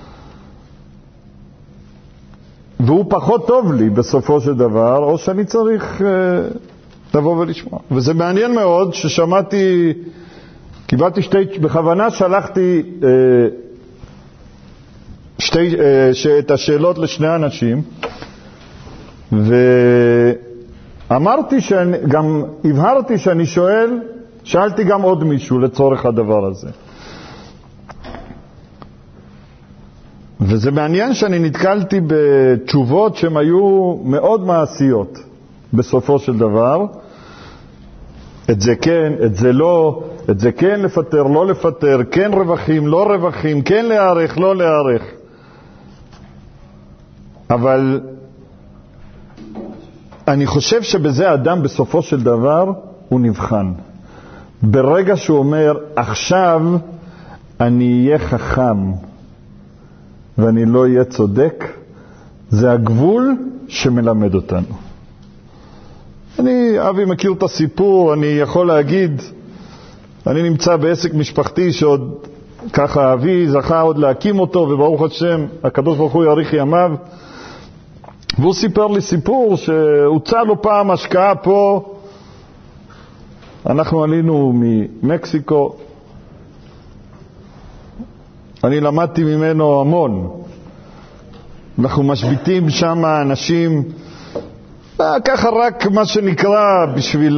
והוא פחות טוב לי בסופו של דבר, או שאני צריך לבוא ולשמוע. וזה מעניין מאוד ששמעתי, קיבלתי בכוונה שלחתי את השאלות לשני אנשים, ואמרתי גם הבהרתי שאני שאלתי גם עוד מישהו לצורך הדבר הזה. וזה מעניין שאני נתקלתי בתשובות שהן היו מאוד מעשיות בסופו של דבר. את זה כן, את זה לא, את זה כן לפטר, לא לפטר, כן רווחים, לא רווחים, כן להערך, לא להערך. אבל אני חושב שבזה האדם בסופו של דבר הוא נבחן. ברגע שהוא אומר, עכשיו אני אהיה חכם ואני לא אהיה צודק, זה הגבול שמלמד אותנו. אבי מכיר את הסיפור, אני יכול להגיד, אני נמצא בעסק משפחתי שעוד ככה אבי זכה עוד להקים אותו, וברוך השם, הקדוש ברוך הוא יאריך ימיו, והוא סיפר לי סיפור שהוצא לו פעם השקעה פה, אנחנו עלינו ממקסיקו, אני למדתי ממנו המון, אנחנו משביתים שם אנשים, ככה רק מה שנקרא בשביל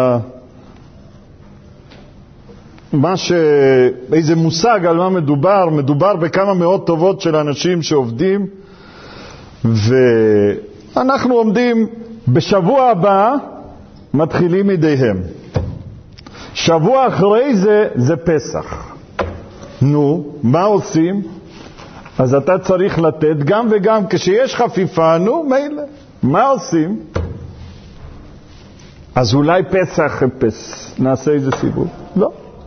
איזה מושג על מה מדובר בכמה מאות טובות של אנשים שעובדים, ואנחנו עומדים בשבוע הבא מתחילים ידיהם, שבוע אחרי זה פסח. נו, מה עושים? אז אתה צריך לתת גם וגם, כשיש חפיפה, נו מילא, מה עושים? אז אולי פסח אפס, נעשה איזה סיבוב? לא.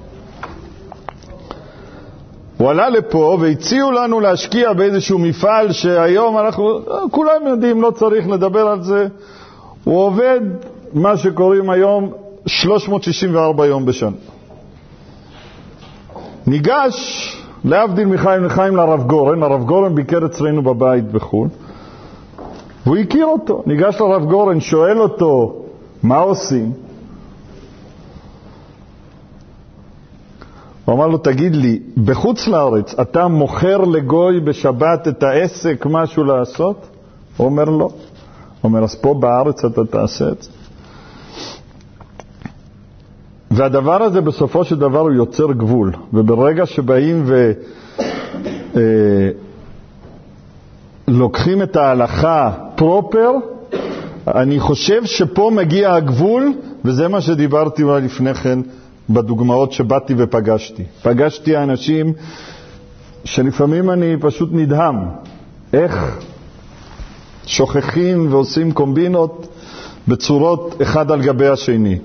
הוא עלה לפה והציעו לנו להשקיע באיזשהו מפעל שהיום אנחנו, כולם יודעים, לא צריך לדבר על זה. הוא עובד מה שקוראים היום 364 יום בשנה. ניגש, להבדיל מחיים לרב גורן, הרב גורן ביקר אצלנו בבית בחו"ל, והוא הכיר אותו, ניגש לרב גורן, שואל אותו, מה עושים? הוא אמר לו, תגיד לי, בחוץ לארץ אתה מוכר לגוי בשבת את העסק משהו לעשות? הוא אומר לא. הוא אומר, אז פה בארץ אתה תעשה את זה. והדבר הזה בסופו של דבר הוא יוצר גבול, וברגע שבאים לוקחים את ההלכה פרופר, אני חושב שפה מגיע הגבול, וזה מה שדיברתי אולי לפני כן בדוגמאות שבאתי ופגשתי. פגשתי אנשים שלפעמים אני פשוט נדהם, איך שוכחים ועושים קומבינות בצורות אחד על גבי השני.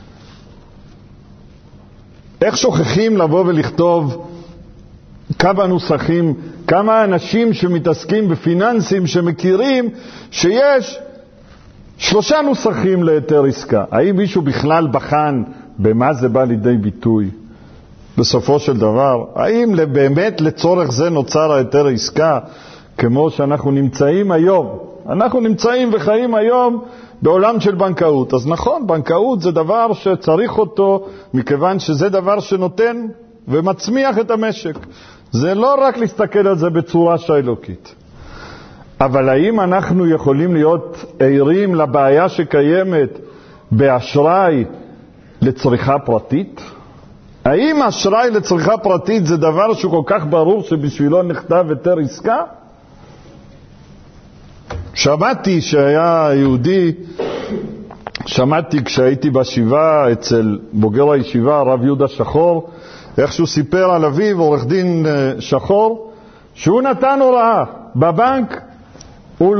איך שוכחים לבוא ולכתוב כמה נוסחים, כמה אנשים שמתעסקים בפיננסים שמכירים שיש 3 נוסחים ליתר עסקה. האם מישהו בכלל בחן במה זה בא לידי ביטוי בסופו של דבר? האם באמת לצורך זה נוצר היתר עסקה כמו שאנחנו נמצאים היום? אנחנו נמצאים וחיים היום בעולם של בנקאות. אז נכון, בנקאות זה דבר שצריך אותו, מכיוון שזה דבר שנותן ומצמיח את המשק. זה לא רק להסתכל על זה בצורה שיילוקית. אבל האם אנחנו יכולים להיות ערים לבעיה שקיימת באשראי לצריכה פרטית? האם אשראי לצריכה פרטית זה דבר שהוא כל כך ברור שבשבילו נכתב היתר עסקה? שמעתי שהיה יהודי שמעתי כשהייתי בשבעה אצל בוגר הישיבה, הרב יהודה שחור, איך שהוא סיפר על אביו, עורך דין שחור, שהוא נתן הוראה בבנק, הוא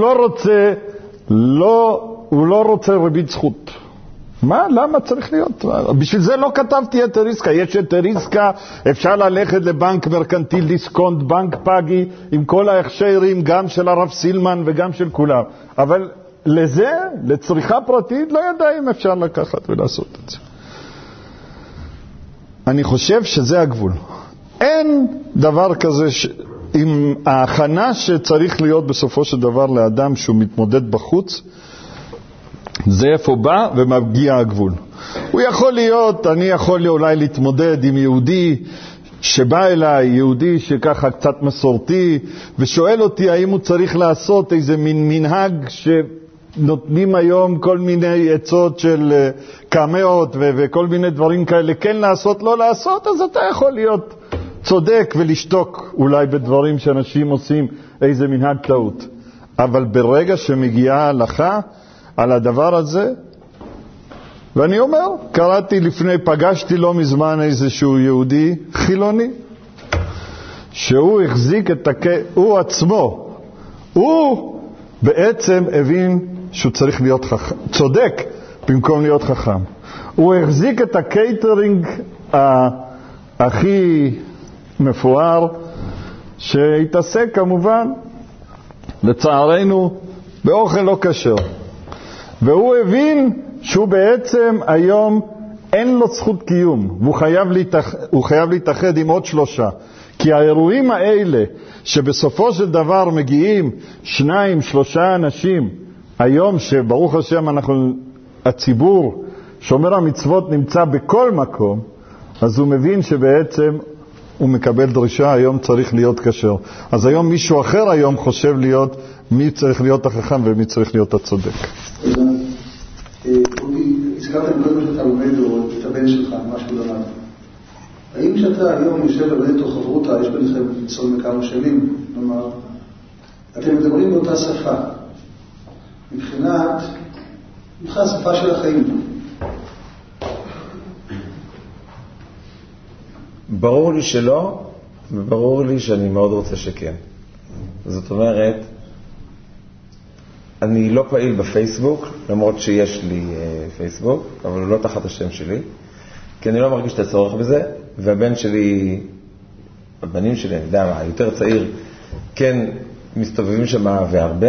לא רוצה ריבית זכות. מה? למה צריך להיות? בשביל זה לא כתבתי היתר עסקה. יש היתר עסקה, אפשר ללכת לבנק מרקנטיל דיסקונט, בנק פאגי, עם כל ההכשרים, גם של הרב סילמן וגם של כולם. אבל לזה, לצריכה פרטית, לא יודע אם אפשר לקחת ולעשות את זה. אני חושב שזה הגבול. אין דבר כזה עם ההכנה שצריך להיות בסופו של דבר לאדם שהוא מתמודד בחוץ, זה איפה בא ומגיע הגבול. הוא יכול להיות, אני יכול אולי להתמודד עם יהודי שבא אליי, יהודי שככה קצת מסורתי, ושואל אותי האם הוא צריך לעשות איזה מין מנהג שנותנים היום כל מיני עצות של קמאות וכל מיני דברים כאלה, כן לעשות, לא לעשות, אז אתה יכול להיות צודק ולשתוק אולי בדברים שאנשים עושים איזה מנהג טעות. אבל ברגע שמגיעה ההלכה על הדבר הזה, ואני אומר, פגשתי לא מזמן איזשהו יהודי חילוני, שהוא החזיק הוא עצמו, הוא בעצם הבין שהוא צריך להיות צודק במקום להיות חכם. הוא החזיק את הקייטרינג הכי מפואר, שהתעסק כמובן, לצערנו, באוכל לא כשר. והוא הבין שהוא בעצם היום אין לו זכות קיום, והוא חייב להתאחד עם עוד 3. כי האירועים האלה שבסופו של דבר מגיעים 2-3 אנשים, היום שברוך השם הציבור שומר המצוות נמצא בכל מקום, אז הוא מבין שבעצם הוא מקבל דרישה, היום צריך להיות כשר. אז היום מישהו אחר היום חושב להיות מי צריך להיות החכם ומי צריך להיות הצודק. הזכרתם קודם שאתה לומד או את הבן שלך, משהו למד. האם שאתה היום יושב ולומד תוך חברותה, יש ביניכם ניסיון מכמה שנים, כלומר, אתם מדברים באותה שפה, מבחינת השפה של החיים. ברור לי שלא, וברור לי שאני מאוד רוצה שכן. זאת אומרת, אני לא פעיל בפייסבוק, למרות שיש לי פייסבוק, אבל הוא לא תחת השם שלי, כי אני לא מרגיש את הצורך בזה, והבנים שלי, אני יודע מה, יותר צעיר, כן מסתובבים שם והרבה.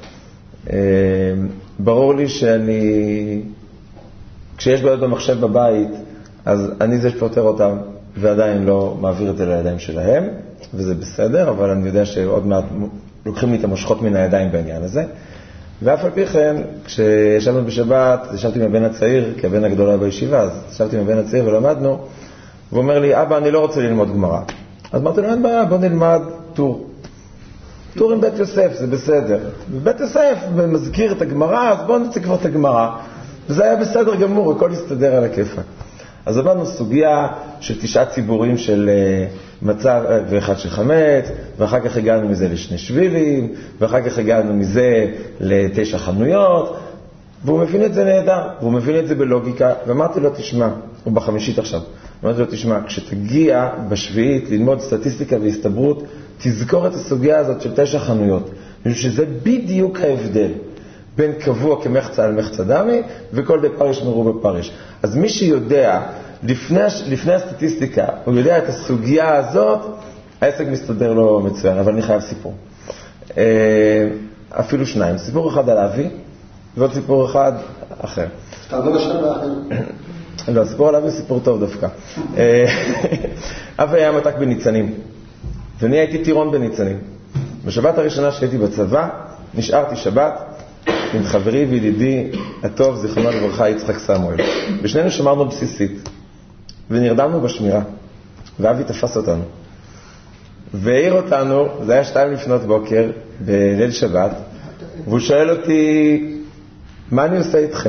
ברור לי כשיש בעיות במחשב בבית, אז אני זה שפותר אותם, ועדיין לא מעביר את זה לידיים שלהם, וזה בסדר, אבל אני יודע שעוד מעט לוקחים לי את המושכות מן הידיים בעניין הזה. ואף על פי כן, כשישבנו בשבת, ישבתי עם הבן הצעיר, כי הבן הגדולה בישיבה, אז ישבתי עם הבן הצעיר ולמדנו, והוא אומר לי, אבא, אני לא רוצה ללמוד גמרא. אז אמרתי לו, אין בעיה, בוא נלמד טור. טור עם בית יוסף, זה בסדר. בית יוסף מזכיר את הגמרא, אז בוא נצא כבר את הגמרא. וזה היה בסדר גמור, הכל הסתדר על הכיפק. אז אמרנו סוגיה של 9 ציבורים של מצב ואחד של חמץ, ואחר כך הגענו מזה ל2 שבילים, ואחר כך הגענו מזה ל9 חנויות, והוא מבין את זה נהדר, והוא מבין את זה בלוגיקה, ואמרתי לו, תשמע, הוא בחמישית עכשיו, אמרתי לו, תשמע, כשתגיע בשביעית ללמוד סטטיסטיקה והסתברות, תזכור את הסוגיה הזאת של 9 חנויות, שזה בדיוק ההבדל בין קבוע כמחצה על מחצה דמי, וכל בפרש מרו בפרש. אז מי שיודע, לפני הסטטיסטיקה, הוא יודע את הסוגיה הזאת, העסק מסתדר לו מצוין, אבל אני חייב סיפור. אפילו 2. סיפור אחד על אבי, ועוד סיפור אחד אחר. תעבור לשם לאחר. לא, הסיפור על אבי סיפור טוב דווקא. אבי היה מתק בניצנים, ואני הייתי טירון בניצנים. בשבת הראשונה שהייתי בצבא, נשארתי שבת, עם חברי וידידי הטוב, זיכרונו לברכה, יצחק סמואל. ושנינו שמרנו בסיסית, ונרדמנו בשמירה, ואבי תפס אותנו. והעיר אותנו, זה היה 2 לפנות בוקר, בליל שבת, והוא שואל אותי, מה אני עושה איתכם?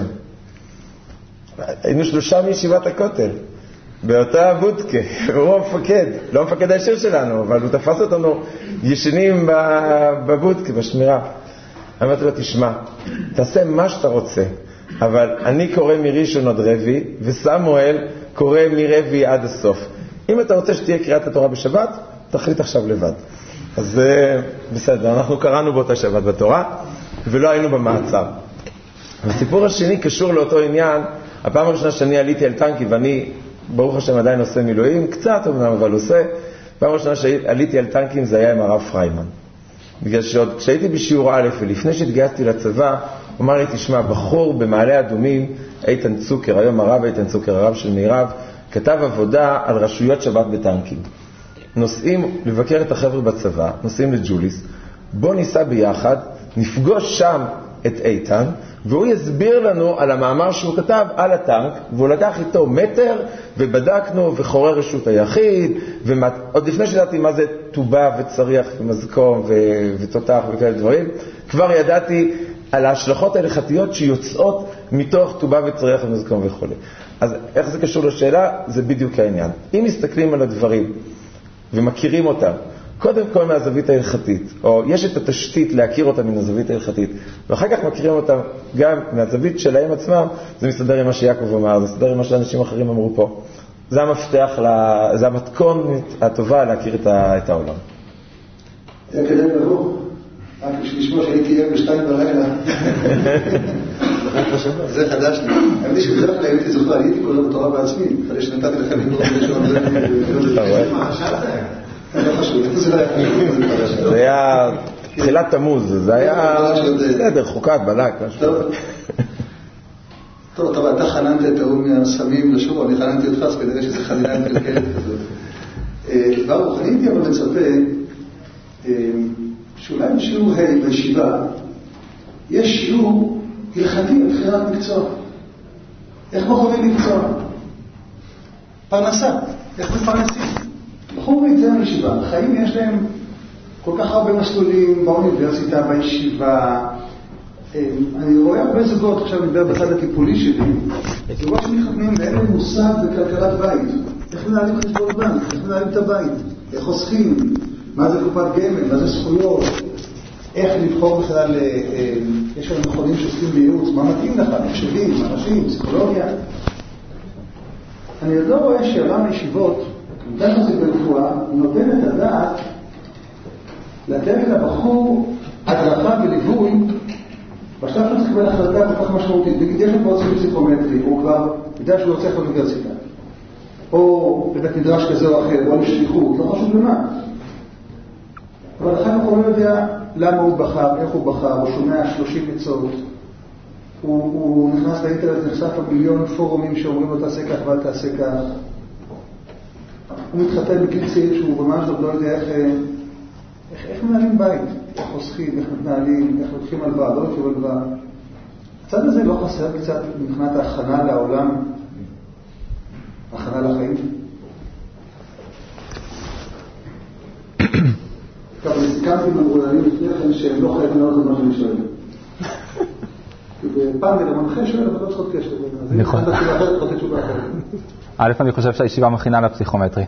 היינו 3 מישיבת הכותל, באותה בודקה, הוא המפקד, לא המפקד הישיר שלנו, אבל הוא תפס אותנו ישנים בבודקה, בשמירה. אמרתי לו, תשמע, תעשה מה שאתה רוצה, אבל אני קורא מראשון עד רביעי, וסמואל קורא מרביעי עד הסוף. אם אתה רוצה שתהיה קריאת התורה בשבת, תחליט עכשיו לבד. אז בסדר, אנחנו קראנו באותה שבת בתורה, ולא היינו במעצר. הסיפור השני קשור לאותו עניין. הפעם הראשונה שאני עליתי על טנקים, ואני ברוך השם עדיין עושה מילואים, קצת אמנם אבל עושה, פעם ראשונה שעליתי על טנקים זה היה עם הרב פריימן. בגלל שעוד כשהייתי בשיעור א' ולפני שהתגייסתי לצבא, הוא אמר לי, תשמע, בחור במעלה אדומים, איתן צוקר, היום הרב איתן צוקר, הרב של מירב, כתב עבודה על רשויות שבת בטנקים. נוסעים לבקר את החבר'ה בצבא, נוסעים לג'וליס, בוא ניסע ביחד, נפגוש שם את איתן, והוא יסביר לנו על המאמר שהוא כתב על הטנק, והוא לקח איתו מטר, ובדקנו וחורי רשות היחיד, עוד לפני שידעתי מה זה טובה וצריח ומזקום ותותח וכאלה דברים, כבר ידעתי על ההשלכות ההלכתיות שיוצאות מתוך טובה וצריח ומזקום וכו'. אז איך זה קשור לשאלה? זה בדיוק העניין. אם מסתכלים על הדברים ומכירים אותם, קודם כל מהזווית ההלכתית, או יש את התשתית להכיר אותם מן הזווית ההלכתית, ואחר כך מכירים אותם גם מהזווית שלהם עצמם, זה מסתדר עם מה שיעקב אמר, זה מסתדר עם מה שאנשים אחרים אמרו פה. זה המפתח, זה המתכון הטובה להכיר את העולם. זה כדי לבוא, רק בשביל לשמוע שהייתי ער ב2 בלילה. זה חדש לי. אני שבדרך כלל הייתי זוכר, הייתי קורא בתורה בעצמי, אחרי שנתתי לכם לקרוא לא חשוב, זה היה תחילת תמוז, זה היה בסדר, חוקת, בלק. טוב, אתה חננת את האום מהסמים לשור, אני חננתי אותך, אז כנראה שזה חנינה מקלקלת כזאת. ברוך, אני הייתי אבל מצפה שאולי בשיעור ה' בישיבה יש שיעור הלכתי לבחירת מקצוע. איך בוחרים מקצוע? פרנסה, איך מפרנסים? בחור ויצא בישיבה, החיים יש להם כל כך הרבה מסלולים באוניברסיטה, בישיבה. אני רואה הרבה זוגות, עכשיו אני מדבר בצד הטיפולי שלי, זוגות שמתחתנים ואין להם מושג בכלכלת בית. איך מנהלים חשבון בנק, איך מנהלים את הבית, איך חוסכים, מה זה קופת גמל, מה זה זכויות, איך לבחור בכלל, יש לנו מכונים שעוסקים בייעוץ, מה מתאים לך, מחשבים, אנשים, פסיכולוגיה. אני עוד לא רואה שעולם הישיבות, דרך הזה ברפואה, נותן את הדעת לתת לבחור הדרכה וליווי בשלב שהוא צריך לקבל החלטה כל כך משמעותית. נגיד, יש לו פה עושים פסיכומטרי, הוא כבר יודע שהוא רוצה לאוניברסיטה, או בבית מדרש כזה או אחר, או לשליחות, לא חשוב למה. אבל אחר כך הוא לא יודע למה הוא בחר, איך הוא בחר, הוא שומע 30 עצות, הוא נכנס לאינטרנט, נחשף למיליון פורומים שאומרים לו תעשה כך ואל תעשה כך. הוא מתחתן בגיל צעיר שהוא ממש לא יודע איך מנהלים בית, איך חוסכים, איך מתנהלים, איך לוקחים הלוואה, לא לוקחים הלוואה. הצד הזה לא חסר קצת מבחינת ההכנה לעולם, הכנה לחיים. טוב, אני סיכמתי מהמרודנים לפני כן שהם לא חייבים לעוד את מה שאני שואל. כי בפנדל המנחה שואל, אבל לא צריכות קשר. נכון. א', אני חושב שהישיבה מכינה לפסיכומטרי.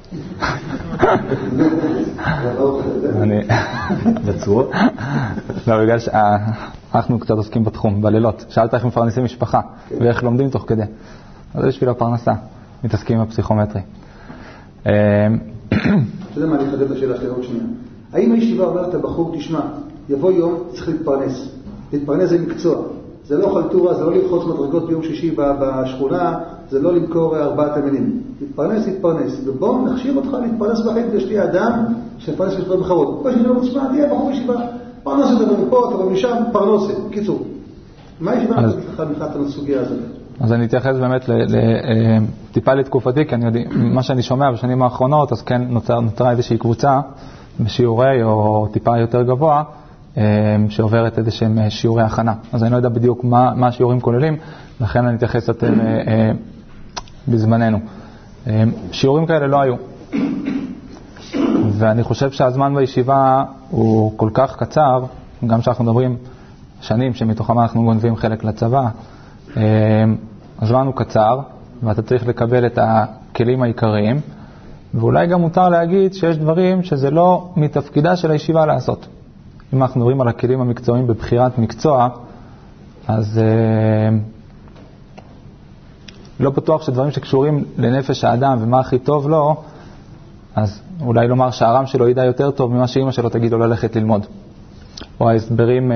בצורות? לא, בגלל שאנחנו קצת עוסקים בתחום, בלילות. שאלת איך מפרנסים משפחה ואיך לומדים תוך כדי. אז זה בשביל הפרנסה, מתעסקים בפסיכומטרי. אתה יודע מה, אני אחדד את השאלה שלי עוד שנייה. האם הישיבה אומרת הבחור, תשמע, יבוא יום, צריך להתפרנס. להתפרנס זה מקצוע. זה לא חלטורה, זה לא לבחוץ מדרגות ביום שישי בשכונה, זה לא למכור 4 תמינים. להתפרנס. ובואו נכשיר אותך להתפרנס בחיים כדי שתהיה אדם שפרנס בשביל בחרות. פה שישבה מצמה, תהיה בחור ישיבה. פרנסת אבל מפה, אבל משם, פרנסת. קיצור. מה ישיבה מבחינת הסוגיה הזאת? אז אני אתייחס באמת טיפה לתקופתי, כי אני יודע, מה שאני שומע בשנים האחרונות, אז כן נותרה איזושהי קבוצה בשיעורי או טיפה יותר גבוה, שעוברת איזשהם שיעורי הכנה. אז אני לא יודע בדיוק מה השיעורים כוללים, לכן אני אתייחס יותר בזמננו. שיעורים כאלה לא היו. ואני חושב שהזמן בישיבה הוא כל כך קצר, גם שאנחנו מדברים שנים שמתוכם אנחנו גונבים חלק לצבא, הזמן הוא קצר, ואתה צריך לקבל את הכלים העיקריים, ואולי גם מותר להגיד שיש דברים שזה לא מתפקידה של הישיבה לעשות. אם אנחנו מדברים על הכלים המקצועיים בבחירת מקצוע, אז לא בטוח שדברים שקשורים לנפש האדם ומה הכי טוב לו, אז אולי לומר שהרם שלו ידע יותר טוב ממה שאמא שלו תגיד לו ללכת ללמוד. או ההסברים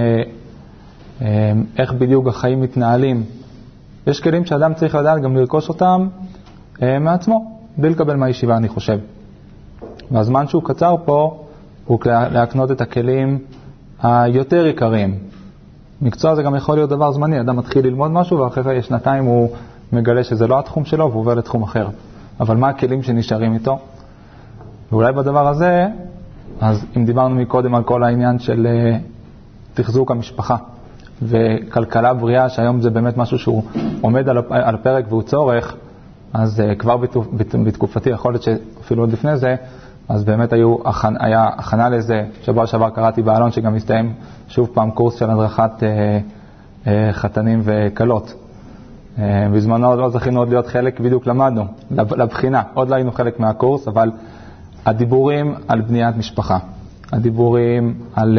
איך בדיוק החיים מתנהלים. יש כלים שאדם צריך לדעת גם לרכוש אותם מעצמו, בלי לקבל מהישיבה אני חושב. והזמן שהוא קצר פה הוא להקנות את הכלים היותר עיקריים. מקצוע זה גם יכול להיות דבר זמני, אדם מתחיל ללמוד משהו ואחרי שנתיים הוא מגלה שזה לא התחום שלו והוא עובר לתחום אחר. אבל מה הכלים שנשארים איתו? ואולי בדבר הזה, אז אם דיברנו מקודם על כל העניין של תחזוק המשפחה וכלכלה בריאה, שהיום זה באמת משהו שהוא עומד על הפרק והוא צורך, אז כבר בתקופתי, יכול להיות שאפילו עוד לפני זה, אז באמת היה הכנה לזה. שבוע שעבר קראתי בעלון שגם הסתיים שוב פעם קורס של הדרכת חתנים וקלות. בזמנו לא זכינו עוד להיות חלק, בדיוק למדנו לבחינה, עוד לא היינו חלק מהקורס, אבל הדיבורים על בניית משפחה, הדיבורים על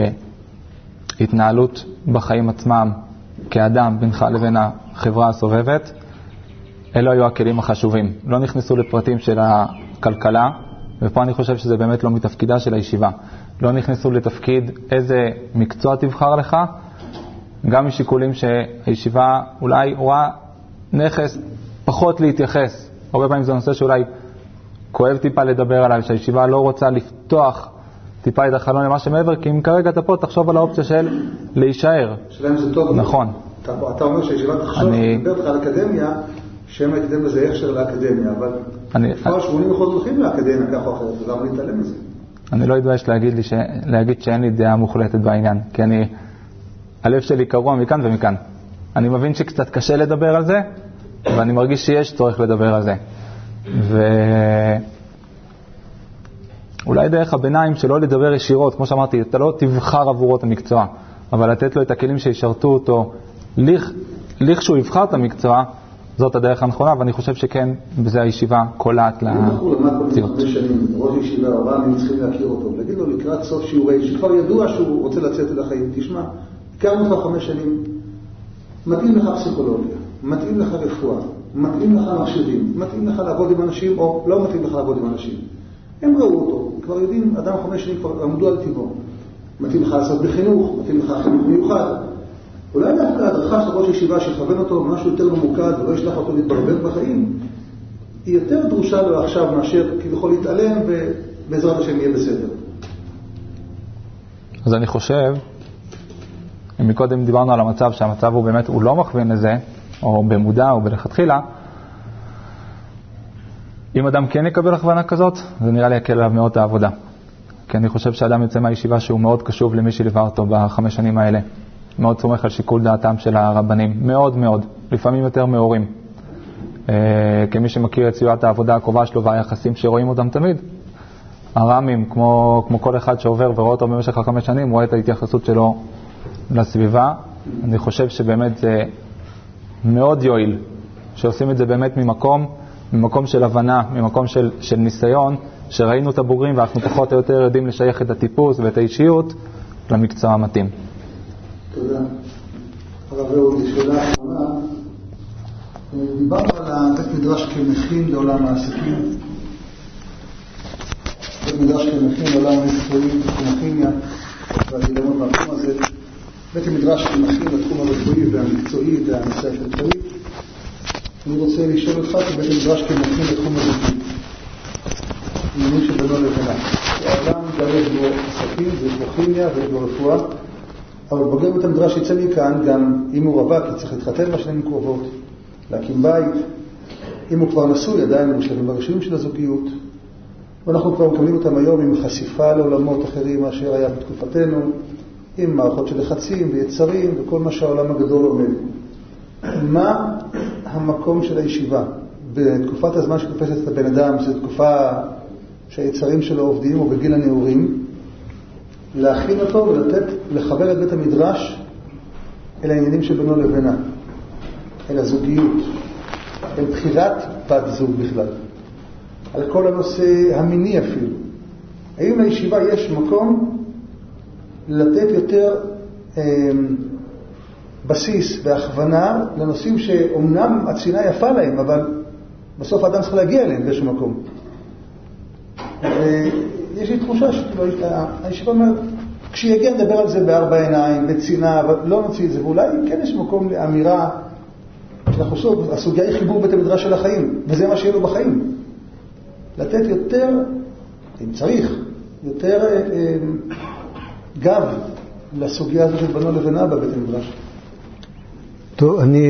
התנהלות בחיים עצמם כאדם בינך לבין החברה הסובבת, אלו היו הכלים החשובים. לא נכנסו לפרטים של הכלכלה, ופה אני חושב שזה באמת לא מתפקידה של הישיבה. לא נכנסו לתפקיד איזה מקצוע תבחר לך, גם משיקולים שהישיבה אולי רואה נכס פחות להתייחס. הרבה פעמים זה נושא שאולי כואב טיפה לדבר עליו, שהישיבה לא רוצה לפתוח טיפה את החלון למה שמעבר, כי אם כרגע אתה פה תחשוב על האופציה של להישאר. שלהם זה טוב. נכון. אתה אומר שהישיבה תחשוב, תדבר לך על אקדמיה, שהם יתדם לזה הכשר לאקדמיה, אבל כבר 80% הולכים לאקדמיה, כך או אחרת, וגם להתעלם מזה. אני לא אתבייש להגיד שאין לי דעה מוחלטת בעניין, כי הלב שלי קרוע מכאן ומכאן. אני מבין שקצת קשה לדבר על זה, ואני מרגיש שיש צורך לדבר על זה. ואולי דרך הביניים שלא לדבר ישירות, כמו שאמרתי, אתה לא תבחר עבורו את המקצוע, אבל לתת לו את הכלים שישרתו אותו, לכשהוא יבחר את המקצוע, זאת הדרך הנכונה, ואני חושב שכן, בזה הישיבה קולעת למציאות. ראש ישיבה, הרבנים צריכים להכיר אותו, להגיד לו לקראת סוף שיעורי, שכבר ידוע שהוא רוצה לצאת את החיים. תשמע, הכרנו לך 5 שנים, מתאים לך פסיכולוגיה, מתאים לך רפואה, מתאים לך מחשבים, מתאים לך לעבוד עם אנשים, או לא מתאים לך לעבוד עם אנשים. הם ראו אותו, כבר יודעים, אדם 5 שנים כבר עמדו על טבעו. מתאים לך לעשות בחינוך, מתאים לך חינוך מיוחד. אולי דווקא הדרכה של ראש ישיבה שיכוון אותו משהו יותר ממוקד ולא ישלח אותו להתברבר בחיים, היא יותר דרושה לו עכשיו מאשר כביכול להתעלם ובעזרת השם יהיה בסדר. אז אני חושב, אם מקודם דיברנו על המצב, שהמצב הוא באמת, הוא לא מכוון לזה, או במודע או בלכתחילה, אם אדם כן יקבל הכוונה כזאת, זה נראה לי יקל עליו מאוד את העבודה. כי אני חושב שאדם יוצא מהישיבה שהוא מאוד קשוב למי שליווה אותו ב5 שנים האלה. מאוד סומך על שיקול דעתם של הרבנים. מאוד מאוד. לפעמים יותר מהורים. כמי שמכיר את סביבת העבודה הקרובה שלו והיחסים שרואים אותם תמיד, הרמים, כמו כל אחד שעובר ורואה אותו במשך 5 שנים, רואה את ההתייחסות שלו לסביבה. אני חושב שבאמת זה מאוד יועיל, שעושים את זה באמת ממקום של הבנה, ממקום של ניסיון, שראינו את הבוגרים ואנחנו פחות או יותר יודעים לשייך את הטיפוס ואת האישיות למקצוע המתאים. תודה. הרב אהוד, שאלה אחרונה. דיברנו על בית מדרש כמכין לעולם העסקים. בית מדרש כמכין לעולם המקצועי, בתחום הכימיה, והדילמות מהתחום הזה. בית מדרש כמכין לתחום הרפואי והמקצועי והנושא השלטוני. אני רוצה לשאול אותך כבית מדרש כמכין לתחום הרפואי. עניינים שבינו לבנה. העולם גם יש בו עסקים, ויש בו כימיה ויש בו רפואה. אבל בוגר בית המדרש יצא מכאן גם אם הוא רווק, כי צריך להתחתן בשנים קרובות, להקים בית. אם הוא כבר נשוי, עדיין הוא בשלבים הראשונים של הזוגיות. ואנחנו כבר מקבלים אותם היום עם חשיפה לעולמות אחרים מאשר היה בתקופתנו, עם מערכות של לחצים ויצרים וכל מה שהעולם הגדול עומד. מה המקום של הישיבה? בתקופת הזמן שתופסת את הבן אדם, זו תקופה שהיצרים שלו עובדים או בגיל הנעורים, להכין אותו לחבר את בית המדרש אל העניינים שבינו לבינה, אל הזוגיות, אל בחירת בת זוג בכלל, על כל הנושא המיני אפילו. האם לישיבה יש מקום לתת יותר בסיס והכוונה לנושאים שאומנם הצינה יפה להם, אבל בסוף האדם צריך להגיע אליהם באיזשהו מקום. ויש לי תחושה שהישיבה אומרת, כשיגיע נדבר על זה בארבע עיניים, בצינה, אבל לא נוציא את זה, ואולי כן יש מקום לאמירה, שאנחנו חושבים, הסוגיה היא חיבור בית המדרש של החיים, וזה מה שיהיה לו בחיים. לתת יותר, אם צריך, יותר גב לסוגיה הזאת של בנו לבן אבא בית המדרש. טוב, אני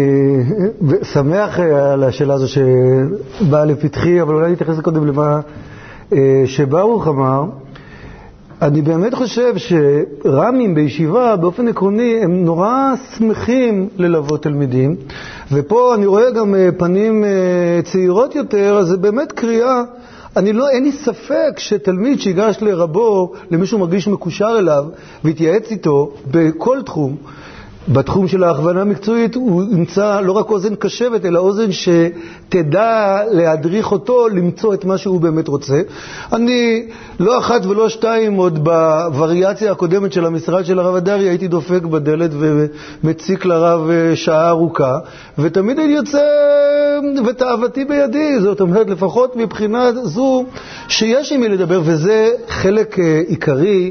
שמח על השאלה הזו שבאה לפתחי, אבל אולי נתייחס קודם למה שברוך אמר. אני באמת חושב שרמים בישיבה באופן עקרוני הם נורא שמחים ללוות תלמידים, ופה אני רואה גם פנים צעירות יותר, אז זה באמת קריאה. אין לי ספק שתלמיד שיגש לרבו, למישהו מרגיש מקושר אליו והתייעץ איתו בכל תחום, בתחום של ההכוונה המקצועית הוא ימצא לא רק אוזן קשבת, אלא אוזן שתדע להדריך אותו למצוא את מה שהוא באמת רוצה. אני לא אחת ולא שתיים, עוד בווריאציה הקודמת של המשרד של הרב אדרי, הייתי דופק בדלת ומציק לרב שעה ארוכה, ותמיד הייתי יוצא ותאוותי בידי. זאת אומרת, לפחות מבחינה זו שיש עם מי לדבר, וזה חלק עיקרי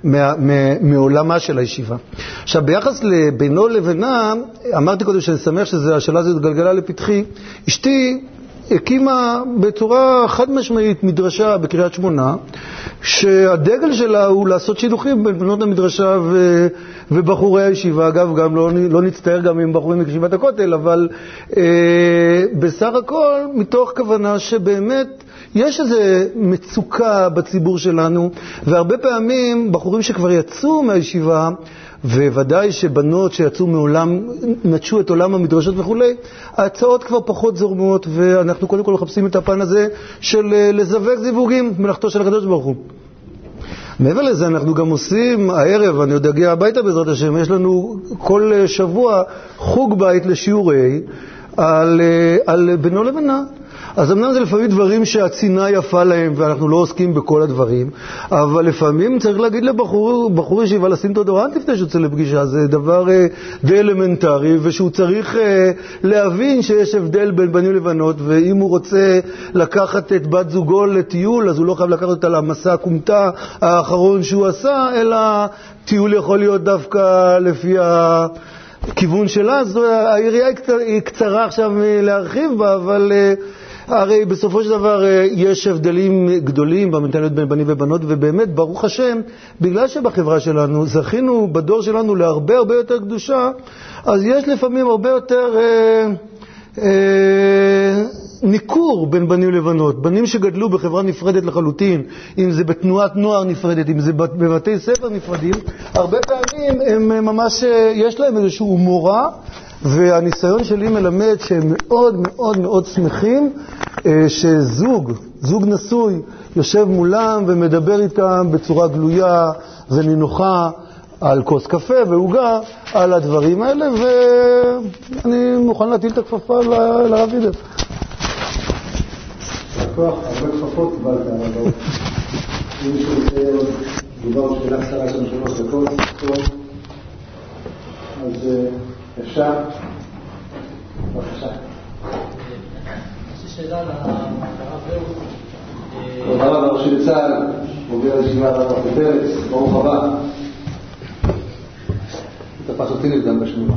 מעולמה של הישיבה. עכשיו, ביחס לבינו לבינה, אמרתי קודם שאני שמח שהשאלה הזאת גלגלה לפתחי. אשתי הקימה בצורה חד משמעית מדרשה בקריית שמונה, שהדגל שלה הוא לעשות שידוכים בין בנות המדרשה ובחורי הישיבה. אגב, גם לא נצטער גם עם בחורים מישיבת הכותל, אבל בסך הכל מתוך כוונה שבאמת יש איזו מצוקה בציבור שלנו, והרבה פעמים בחורים שכבר יצאו מהישיבה, וודאי שבנות שיצאו מעולם, נטשו את עולם המדרשות וכו', ההצעות כבר פחות זורמות, ואנחנו קודם כל מחפשים את הפן הזה של לזווק זיווגים, מלאכתו של הקדוש ברוך הוא. מעבר לזה אנחנו גם עושים הערב, אני עוד אגיע הביתה בעזרת השם, יש לנו כל שבוע חוג בית לשיעורי על בינו לבינה. אז אמנם זה לפעמים דברים שהצינה יפה להם, ואנחנו לא עוסקים בכל הדברים, אבל לפעמים צריך להגיד לבחור ישיבה לשים תודורנט לפני שהוא יוצא לפגישה. זה דבר די אלמנטרי, ושהוא צריך להבין שיש הבדל בין בנים לבנות, ואם הוא רוצה לקחת את בת זוגו לטיול, אז הוא לא חייב לקחת אותה למסע הקומתה האחרון שהוא עשה, אלא טיול יכול להיות דווקא לפי הכיוון שלה. אז היריעה היא קצרה עכשיו להרחיב בה, אבל הרי בסופו של דבר יש הבדלים גדולים במנטליות בין בנים ובנות, ובאמת ברוך השם, בגלל שבחברה שלנו זכינו בדור שלנו להרבה הרבה יותר קדושה, אז יש לפעמים הרבה יותר ניכור בין בנים לבנות. בנים שגדלו בחברה נפרדת לחלוטין, אם זה בתנועת נוער נפרדת, אם זה בבתי ספר נפרדים, הרבה פעמים הם ממש יש להם איזשהו מורא, והניסיון שלי מלמד שהם מאוד מאוד מאוד שמחים שזוג נשוי יושב מולם ומדבר איתם בצורה גלויה ונינוחה על כוס קפה והוגה על הדברים האלה, ואני מוכן להטיל את הכפפה לרב וידר. כוח, הרבה כפפות קיבלת, אבל אם שזה דבר שאלה קצרה של 3 דקות, אז אפשר? בבקשה. יש לי שאלה לרב ברוך. תודה רבה, ראש של צה"ל, בוגר הישיבה הרב פרץ, ברוך הבא. תפס אותי לבדם בשמורה.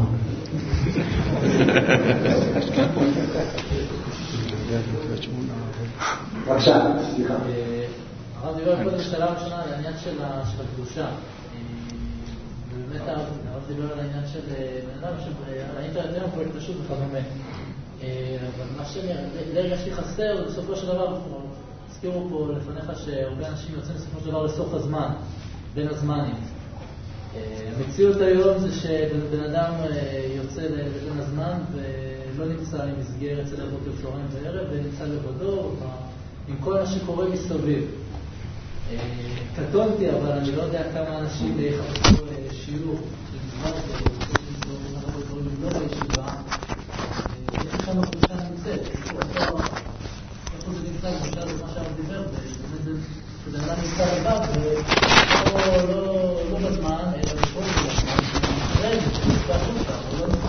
בבקשה, סליחה. הרב דיבר קודם שאלה ראשונה על העניין של הקדושה. באמת הרב דיבר על העניין של בן אדם, על האינטרנט היום פרויקט פשוט וכדומה. אבל מה שהרגשתי חסר, בסופו של דבר, הזכירו פה לפניך שהרבה אנשים יוצאים בסופו של דבר לסוף הזמן, בין הזמנים. המציאות היום זה שבן אדם יוצא לבין הזמן ולא נמצא עם מסגרת סדר בוקר צהריים וערב, ונמצא לבדו עם כל מה שקורה מסביב. קטונתי, אבל אני לא יודע כמה אנשים יחפשו שיעור של דבר בישיבה. יש לך מחושה נמצאת, איפה זה נמצא, למשל, מה שהרב דיבר, ובן אדם נמצא לבד, ולא בזמן, אלא בכל זמן, אחרי זה, נמצא חוצה, אבל לא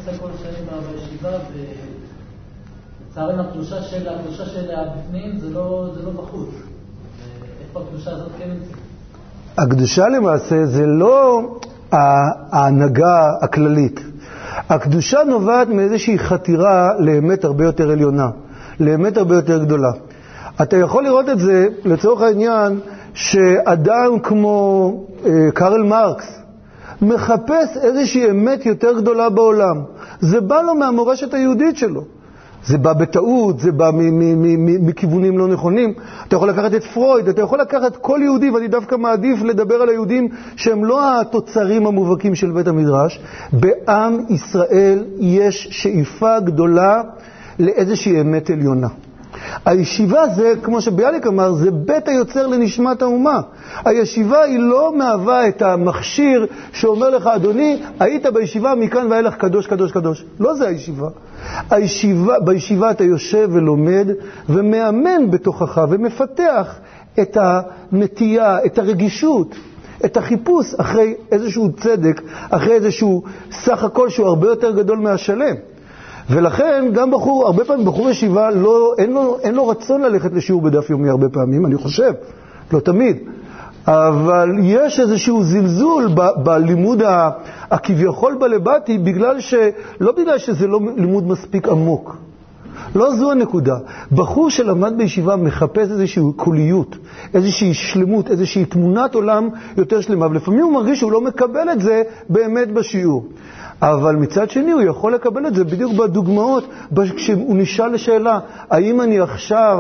עושה כל שנים בישיבה, ולצערנו הקדושה של הבפנים זה לא בחוץ. איפה הקדושה הזאת כן נמצאת? הקדושה למעשה זה לא ההנהגה הכללית. הקדושה נובעת מאיזושהי חתירה לאמת הרבה יותר עליונה, לאמת הרבה יותר גדולה. אתה יכול לראות את זה לצורך העניין שאדם כמו קרל מרקס מחפש איזושהי אמת יותר גדולה בעולם. זה בא לו מהמורשת היהודית שלו. זה בא בטעות, זה בא מכיוונים לא נכונים. אתה יכול לקחת את פרויד, אתה יכול לקחת כל יהודי, ואני דווקא מעדיף לדבר על היהודים שהם לא התוצרים המובהקים של בית המדרש. בעם ישראל יש שאיפה גדולה לאיזושהי אמת עליונה. הישיבה זה, כמו שביאליק אמר, זה בית היוצר לנשמת האומה. הישיבה היא לא מהווה את המכשיר שאומר לך, אדוני, היית בישיבה מכאן ואילך קדוש, קדוש, קדוש. לא זה הישיבה. בישיבה אתה יושב ולומד ומאמן בתוכך ומפתח את הנטייה, את הרגישות, את החיפוש אחרי איזשהו צדק, אחרי איזשהו סך הכל שהוא הרבה יותר גדול מהשלם. ולכן גם בחור, הרבה פעמים בחור ישיבה אין לו רצון ללכת לשיעור בדף יומי הרבה פעמים, אני חושב, לא תמיד. אבל יש איזשהו זלזול בלימוד הכביכול בלבטי, לא בגלל שזה לא לימוד מספיק עמוק. לא זו הנקודה. בחור שלמד בישיבה מחפש איזושהי קוליות, איזושהי שלמות, איזושהי תמונת עולם יותר שלמה, ולפעמים הוא מרגיש שהוא לא מקבל את זה באמת בשיעור. אבל מצד שני הוא יכול לקבל את זה בדיוק בדוגמאות, כשהוא נשאל לשאלה, האם אני עכשיו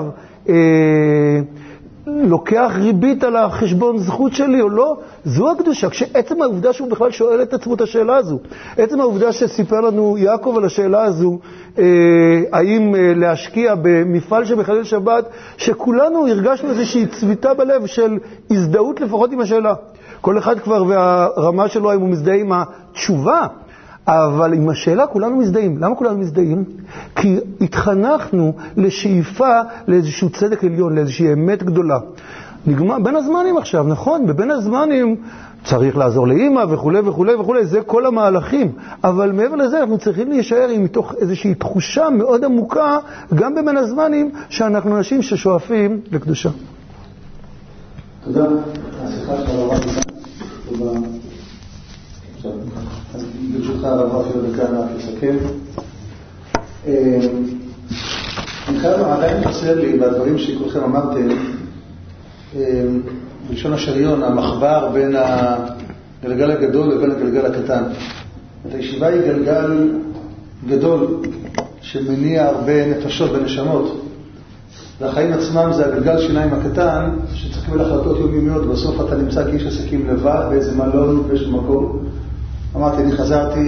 לוקח ריבית על החשבון זכות שלי או לא? זו הקדושה, כשעצם העובדה שהוא בכלל שואל את עצמו את השאלה הזו, עצם העובדה שסיפר לנו יעקב על השאלה הזו, האם להשקיע במפעל שמחלל שבת, שכולנו הרגשנו איזושהי צביטה בלב של הזדהות לפחות עם השאלה. כל אחד כבר והרמה שלו, אם הוא מזדהה עם התשובה, אבל עם השאלה כולנו מזדהים. למה כולנו מזדהים? כי התחנכנו לשאיפה לאיזשהו צדק עליון, לאיזושהי אמת גדולה. נגמר, בין הזמנים עכשיו, נכון? בבין הזמנים צריך לעזור לאמא וכו' וכו' וכו', זה כל המהלכים. אבל מעבר לזה אנחנו צריכים להישאר מתוך איזושהי תחושה מאוד עמוקה, גם בבין הזמנים, שאנחנו אנשים ששואפים לקדושה. תודה. השיחה של הרב תודה. עכשיו, אז ברשותך הרב אפילו דקה נעף לסכם. אני חייב עדיין חסר לי בדברים שכולכם אמרתם, בלשון השריון, המחבר בין הגלגל הגדול לבין הגלגל הקטן. הישיבה היא גלגל גדול שמניע הרבה נפשות ונשמות, והחיים עצמם זה הגלגל שיניים הקטן שצריך לקבל החלטות יומיומיות. בסוף אתה נמצא כאיש עסקים לבד באיזה מלון באיזה מקום. אמרתי, אני חזרתי,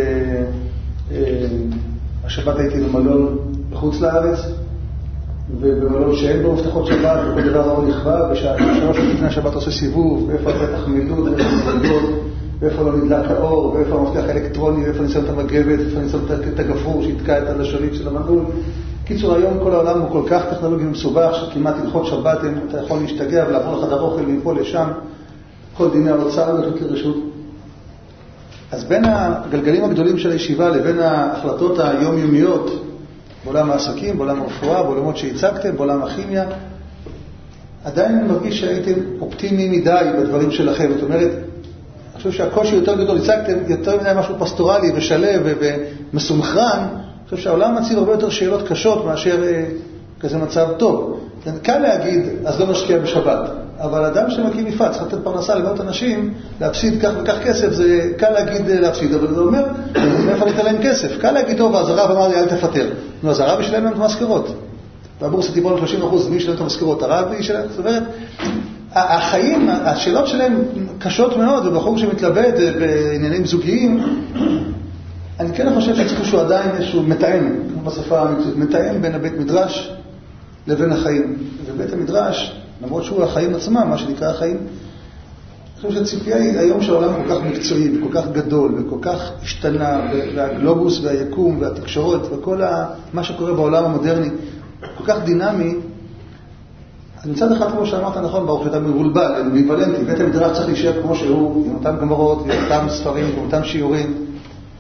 השבת הייתי במלון בחוץ לארץ, ובמלון שאין בו מפתחות שבת, וכל דבר לא נכבה, בשעה 3 לפני השבת עושה סיבוב, ואיפה הפתח מילוד, ואיפה לא נדלק האור, ואיפה המפתח האלקטרוני, ואיפה ניסם את המגבת, ואיפה ניסם את הגפור שיתקע את הלשונית של המנעול. קיצור, היום כל העולם הוא כל כך טכנולוגי ומסובך, שכמעט הלכות שבת אתה יכול להשתגע ולעבור לחדר אוכל מפה לשם, כל דיני האוצר לתת לרשות. אז בין הגלגלים הגדולים של הישיבה לבין ההחלטות היומיומיות, בעולם העסקים, בעולם הרפואה, בעולמות שהצגתם, בעולם הכימיה, עדיין אני מרגיש שהייתם אופטימיים מדי בדברים שלכם. זאת אומרת, אני חושב שהקושי יותר גדול, הצגתם יותר מדי משהו פסטורלי ושלב ומסומכרן. אני חושב שהעולם מציב הרבה יותר שאלות קשות מאשר כזה מצב טוב. קל להגיד, אז לא נשקיע בשבת. אבל אדם שמקים מפעל, צריך לתת פרנסה למאות אנשים, להפסיד כך וכך כסף, זה קל להגיד להפסיד, אבל זה אומר, מאיפה ניתן להם כסף? קל להגיד, טוב, אז הרב אמר לי, אל תפטר. נו, אז הרב ישלם להם את המשכורות. והבורסה תיבון 30%, מי ישלם את המשכורות? הרב ישלם, זאת אומרת, החיים, השאלות שלהם קשות מאוד, ובחור שמתלבט בעניינים זוגיים, אני כן חושב שצריך שהוא עדיין איזשהו מתאם, כמו בשפה המקצועית, מתאם בין הבית מדרש לבין החיים. ובית המדרש, למרות שהוא החיים עצמם, מה שנקרא החיים, אני חושב שהציפייה היא היום שהעולם כל כך מקצועי וכל כך גדול וכל כך השתנה, והגלובוס והיקום והתקשורת וכל מה שקורה בעולם המודרני כל כך דינמי. אז מצד אחד, כמו שאמרת נכון, ברוך שאתה מבולבל, אמביוולנטי, בית המדרש צריך להישאר כמו שהוא, עם אותם גמרות ועם אותם ספרים ועם אותם שיעורים.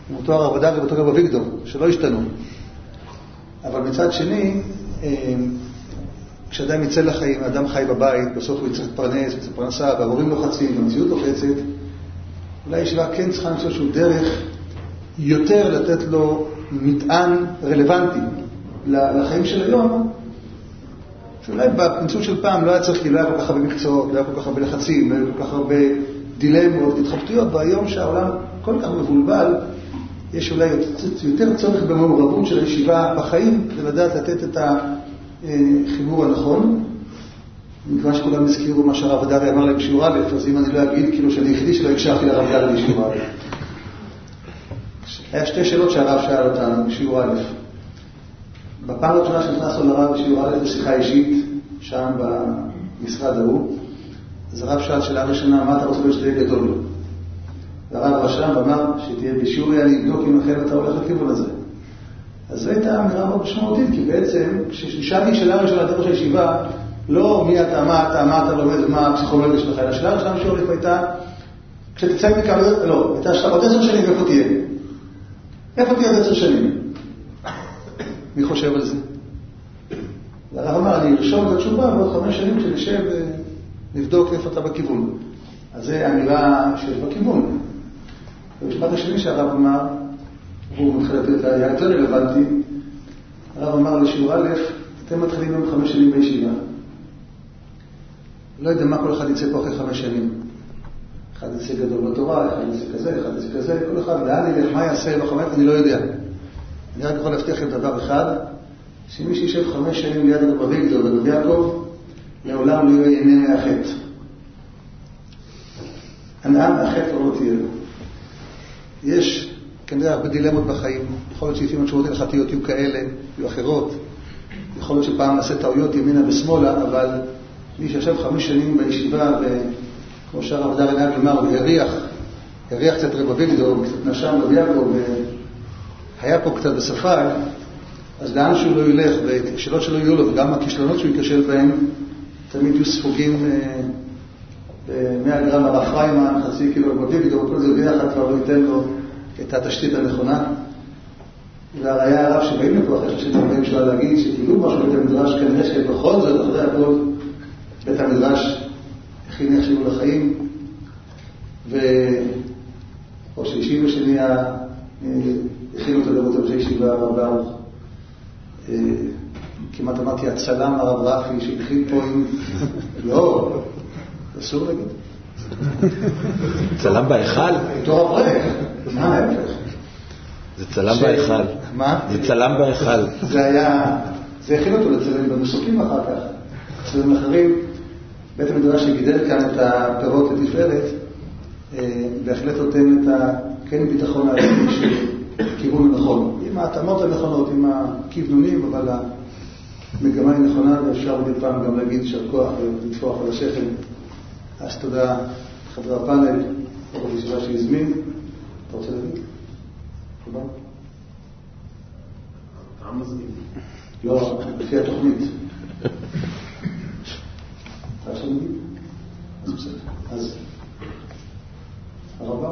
אותו הרב עובדיה ואותו רב אביגדור, שלא השתנו. אבל מצד שני, כשאדם יצא לחיים, אדם חי בבית, בסוף הוא יצטרך להתפרנס, יצטרך פרנסה, וההורים לוחצים, והמציאות לוחצת, אולי הישיבה כן צריכה למצוא שהוא דרך יותר לתת לו מטען רלוונטי לחיים של היום, שאולי במציאות של פעם לא היה צריך, כי לא היה כל כך הרבה מקצועות, לא היה כל כך הרבה לחצים, לא היה כל כך הרבה דילמות, התחבטויות, והיום שהעולם כל כך מבולבל, יש אולי יותר צורך במעורבות של הישיבה בחיים, ולדעת לתת את החיבור הנכון. מכיוון שכולם הזכירו מה שהרב עובדיה אמר להם בשיעור א', אז אם אני לא אגיד כאילו שאני היחידי שלא הקשבתי לרב עובדיה בשיעור א'. היה שתי שאלות שהרב שאל אותנו בשיעור א'. בפעם הראשונה שנכנסנו לרב בשיעור א' בשיחה אישית, שם במשרד ההוא, אז הרב שאל שאלה ראשונה, מה אתה רוצה להיות שתהיה גדול? והרב רשם ואמר שתהיה בשיעור היה לבדוק אם אכן אתה הולך לכיוון הזה. אז זו הייתה אמירה מאוד משמעותית, כי בעצם כששאלתי שאלה ראשונה לדבר של הישיבה, לא מי אתה, מה אתה לומד ומה הפסיכולוגיה שלך, אלא השאלה הראשונה שהולך הייתה, כשתצא מכאן, לא, הייתה שאלה עוד 10 שנים, איפה תהיה? איפה תהיה עוד 10 שנים? מי חושב על זה? והרב אמר, אני ארשום את התשובה, ועוד 5 שנים כשנשב ונבדוק איפה אתה בכיוון. אז זו אמירה שיש בכיוון. במשפט השני שהרב אמר, הוא מתחילת היה יותר רלוונטי, הרב אמר לשיעור א', אתם מתחילים עם 5 שנים בישיבה. לא יודע מה כל אחד יצא פה אחרי 5 שנים. אחד יצא גדול בתורה, אחד יצא כזה, אחד יצא כזה, כל אחד, לאן ילך, מה יעשה בחמש, אני לא יודע. אני רק יכול להבטיח לכם דבר אחד, שמי שישב 5 שנים ליד הרב אביגדור ורב יעקב, לעולם לא ייהנה מהחטא. הנאה מהחטא לא תהיה. יש כנראה הרבה דילמות בחיים, יכול להיות שלפעמים התשובות הלכתיות יהיו כאלה, יהיו אחרות, יכול להיות שפעם נעשה טעויות ימינה ושמאלה, אבל מי שישב 5 שנים בישיבה, וכמו שהרב עובדיה נהג לומר, הוא הריח קצת רב אביגדור, קצת נשם רב יעקב, והיה פה קצת בספק, אז לאן שהוא לא ילך, והשאלות שלו יהיו לו, וגם הכישלונות שהוא ייכשל בהם, תמיד יהיו ספוגים 100 גרם הרב פריימן, חצי קילו רב אביגדור, וכל זה ביחד כבר לא ייתן לו את התשתית הנכונה. והראיה הרב שבאים לפה אחרי 30 שנה להגיד שכאילו משהו בית המדרש כנראה שבכל זאת, אחרי הכל, בית המדרש הכין יחשיבו לחיים, או שישיבה שני הכינו את הדרות על ישיבה הרב ברוך. כמעט אמרתי הצלם הרב רפי שהכין פה עם... לא, אסור להגיד. צלם בהיכל? תור אברך. מה ההפך? זה צלם בהיכל. מה? זה צלם בהיכל. זה הכין אותו לצלם במסוקים אחר כך. צלם אחרים, בית המדרש שגידל כאן את הפירות לתפארת, בהחלט נותן את כן ביטחון העצמי של כיוון הנכון. עם ההתאמות הנכונות, עם הכיוונונים, אבל המגמה היא נכונה, ואפשר מדי פעם גם להגיד של כוח ולטפוח על השכם. אז תודה לחברי הפאנל, או בישיבה שהזמין. אתה רוצה להגיד? תודה. אתה מזמין. לא, לפי התוכנית. אתה רוצה להגיד? אז בסדר. אז הרבה.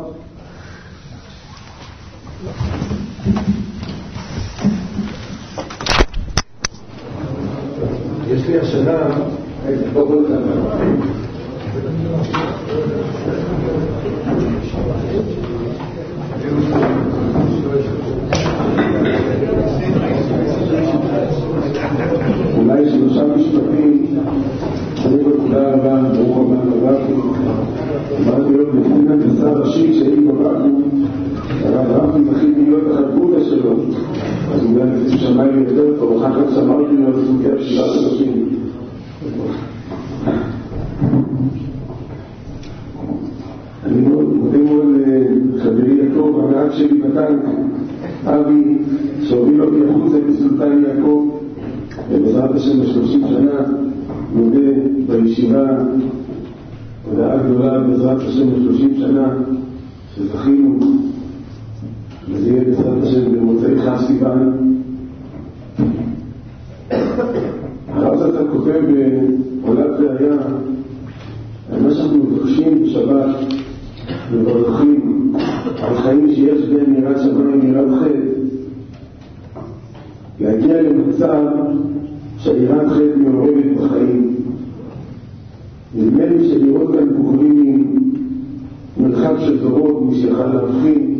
יש לי השנה בוא אולי 3 משפטים. תודה רבה, ברוך הבא לבאתי. אמרתי לו לפני כניסה ראשית שהייתי בבאקום, הרב רפי מכין להיות החלבונה שלו, אז הוא גם נציב שמיים יותר טוב, אחר כך שמרתי לו לסוגיה 7 חודשים. אני מודה מאוד לחברי יעקב, הנהג שלי בטנק, אבי, שהוביל אותי החוצה בסולטן יעקב, ובעזרת השם ב30 שנה, מודה בישיבה, הודעה גדולה בעזרת השם ב30 שנה, שזכינו, וזה יהיה בעזרת השם במוצאי חג סיוון. הרב זצ"ל כותב בעולת ראיה, על מה שאנחנו מבקשים בשבת, מברכים על חיים שיש בין יראת שמיים להגיע למצב שהיראת חטא מעורבת בחיים. נדמה לי שלראות כאן בוגרים מרחק של דורות מי שיכל להבחין.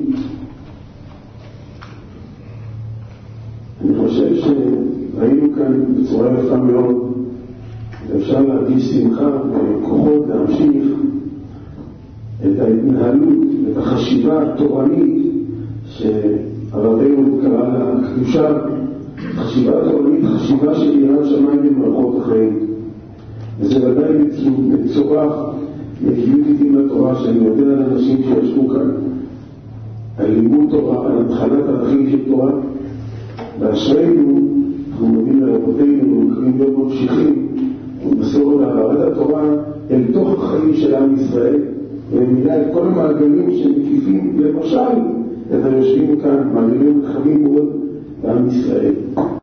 אני חושב שראינו כאן בצורה יפה מאוד, ואפשר להרגיש שמחה וכוחות להמשיך את ההתנהלות, את החשיבה התורנית שהרב אהוד קרא לה קדושה, חשיבה תורנית, חשיבה של יראת שמיים במערכות החיים. וזה ודאי מצורף לקיום עתים לתורה, שאני יודע על אנשים שישבו כאן על לימוד תורה, על התחלת ערכים של תורה, ואשרינו אנחנו מודים לרבותינו ומקרים להיות ממשיכים ומסורת העברת התורה אל תוך החיים של עם ישראל, ומילא את כל המעגלים שמקיפים למשל את היושבים כאן, מעגלים רחבים מאוד לעם ישראל.